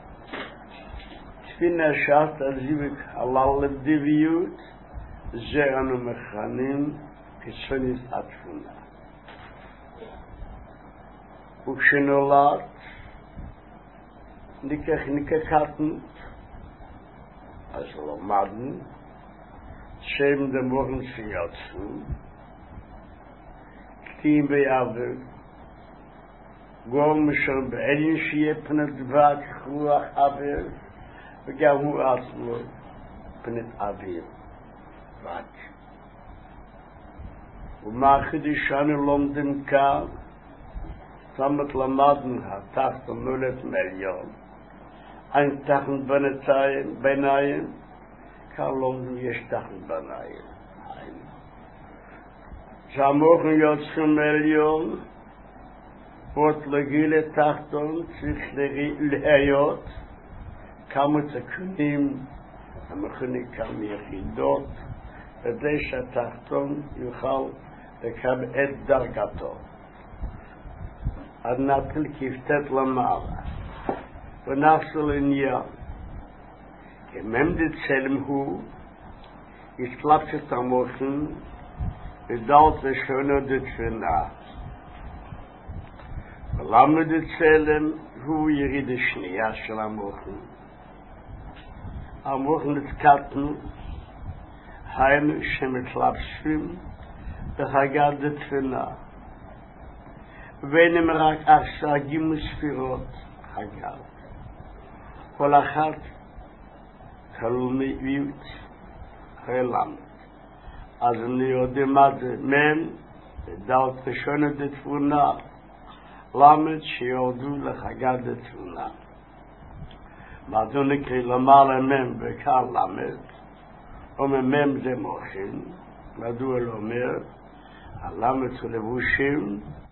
תפינה שעת הזיוויק על לבדיביות זה אנו מכנים כשפניס התבונה וכשנולד ניקח ניקחתנו אז למדנו שם דמורן שיוצאו כתים ביעבר גורם משום בעלין שיהיה פנת דבר כרוח אוויר וגם הוא עצמו פנת אוויר ות ומה חידשנו לומדים כאן Samet lamaden hat tacht und nullet Million. Ein tachen benetayen, benayen, kalom yesh tachen benayen. Samochen yotschen Million, vort legile tachton, sich lehayot, kamu tekunim, amachuni kam yechidot, vedesha tachton, yuchal, dekam et dargato. עד נתחיל כפתת למעלה ונפסל עניין כממד צלם הוא יסלפת את המוחן ודלת ושונו דתפנה ולמד צלם הוא יריד השנייה של המוחן המוחן נתקטנו היינו שמתלבשים בחגת דתפנה ואינם רק ארסגים וספירות חגל. כל אחת כלומיות חלמת. אז אני יודע מה זה מן, דלת ראשונה דתבונה, למד שיורדו לחגת דתבונה. מדוע נקרא למעלה מן וקר למד, וממם זה מוחין, מדוע לא אומר, הלמד הוא לבושים,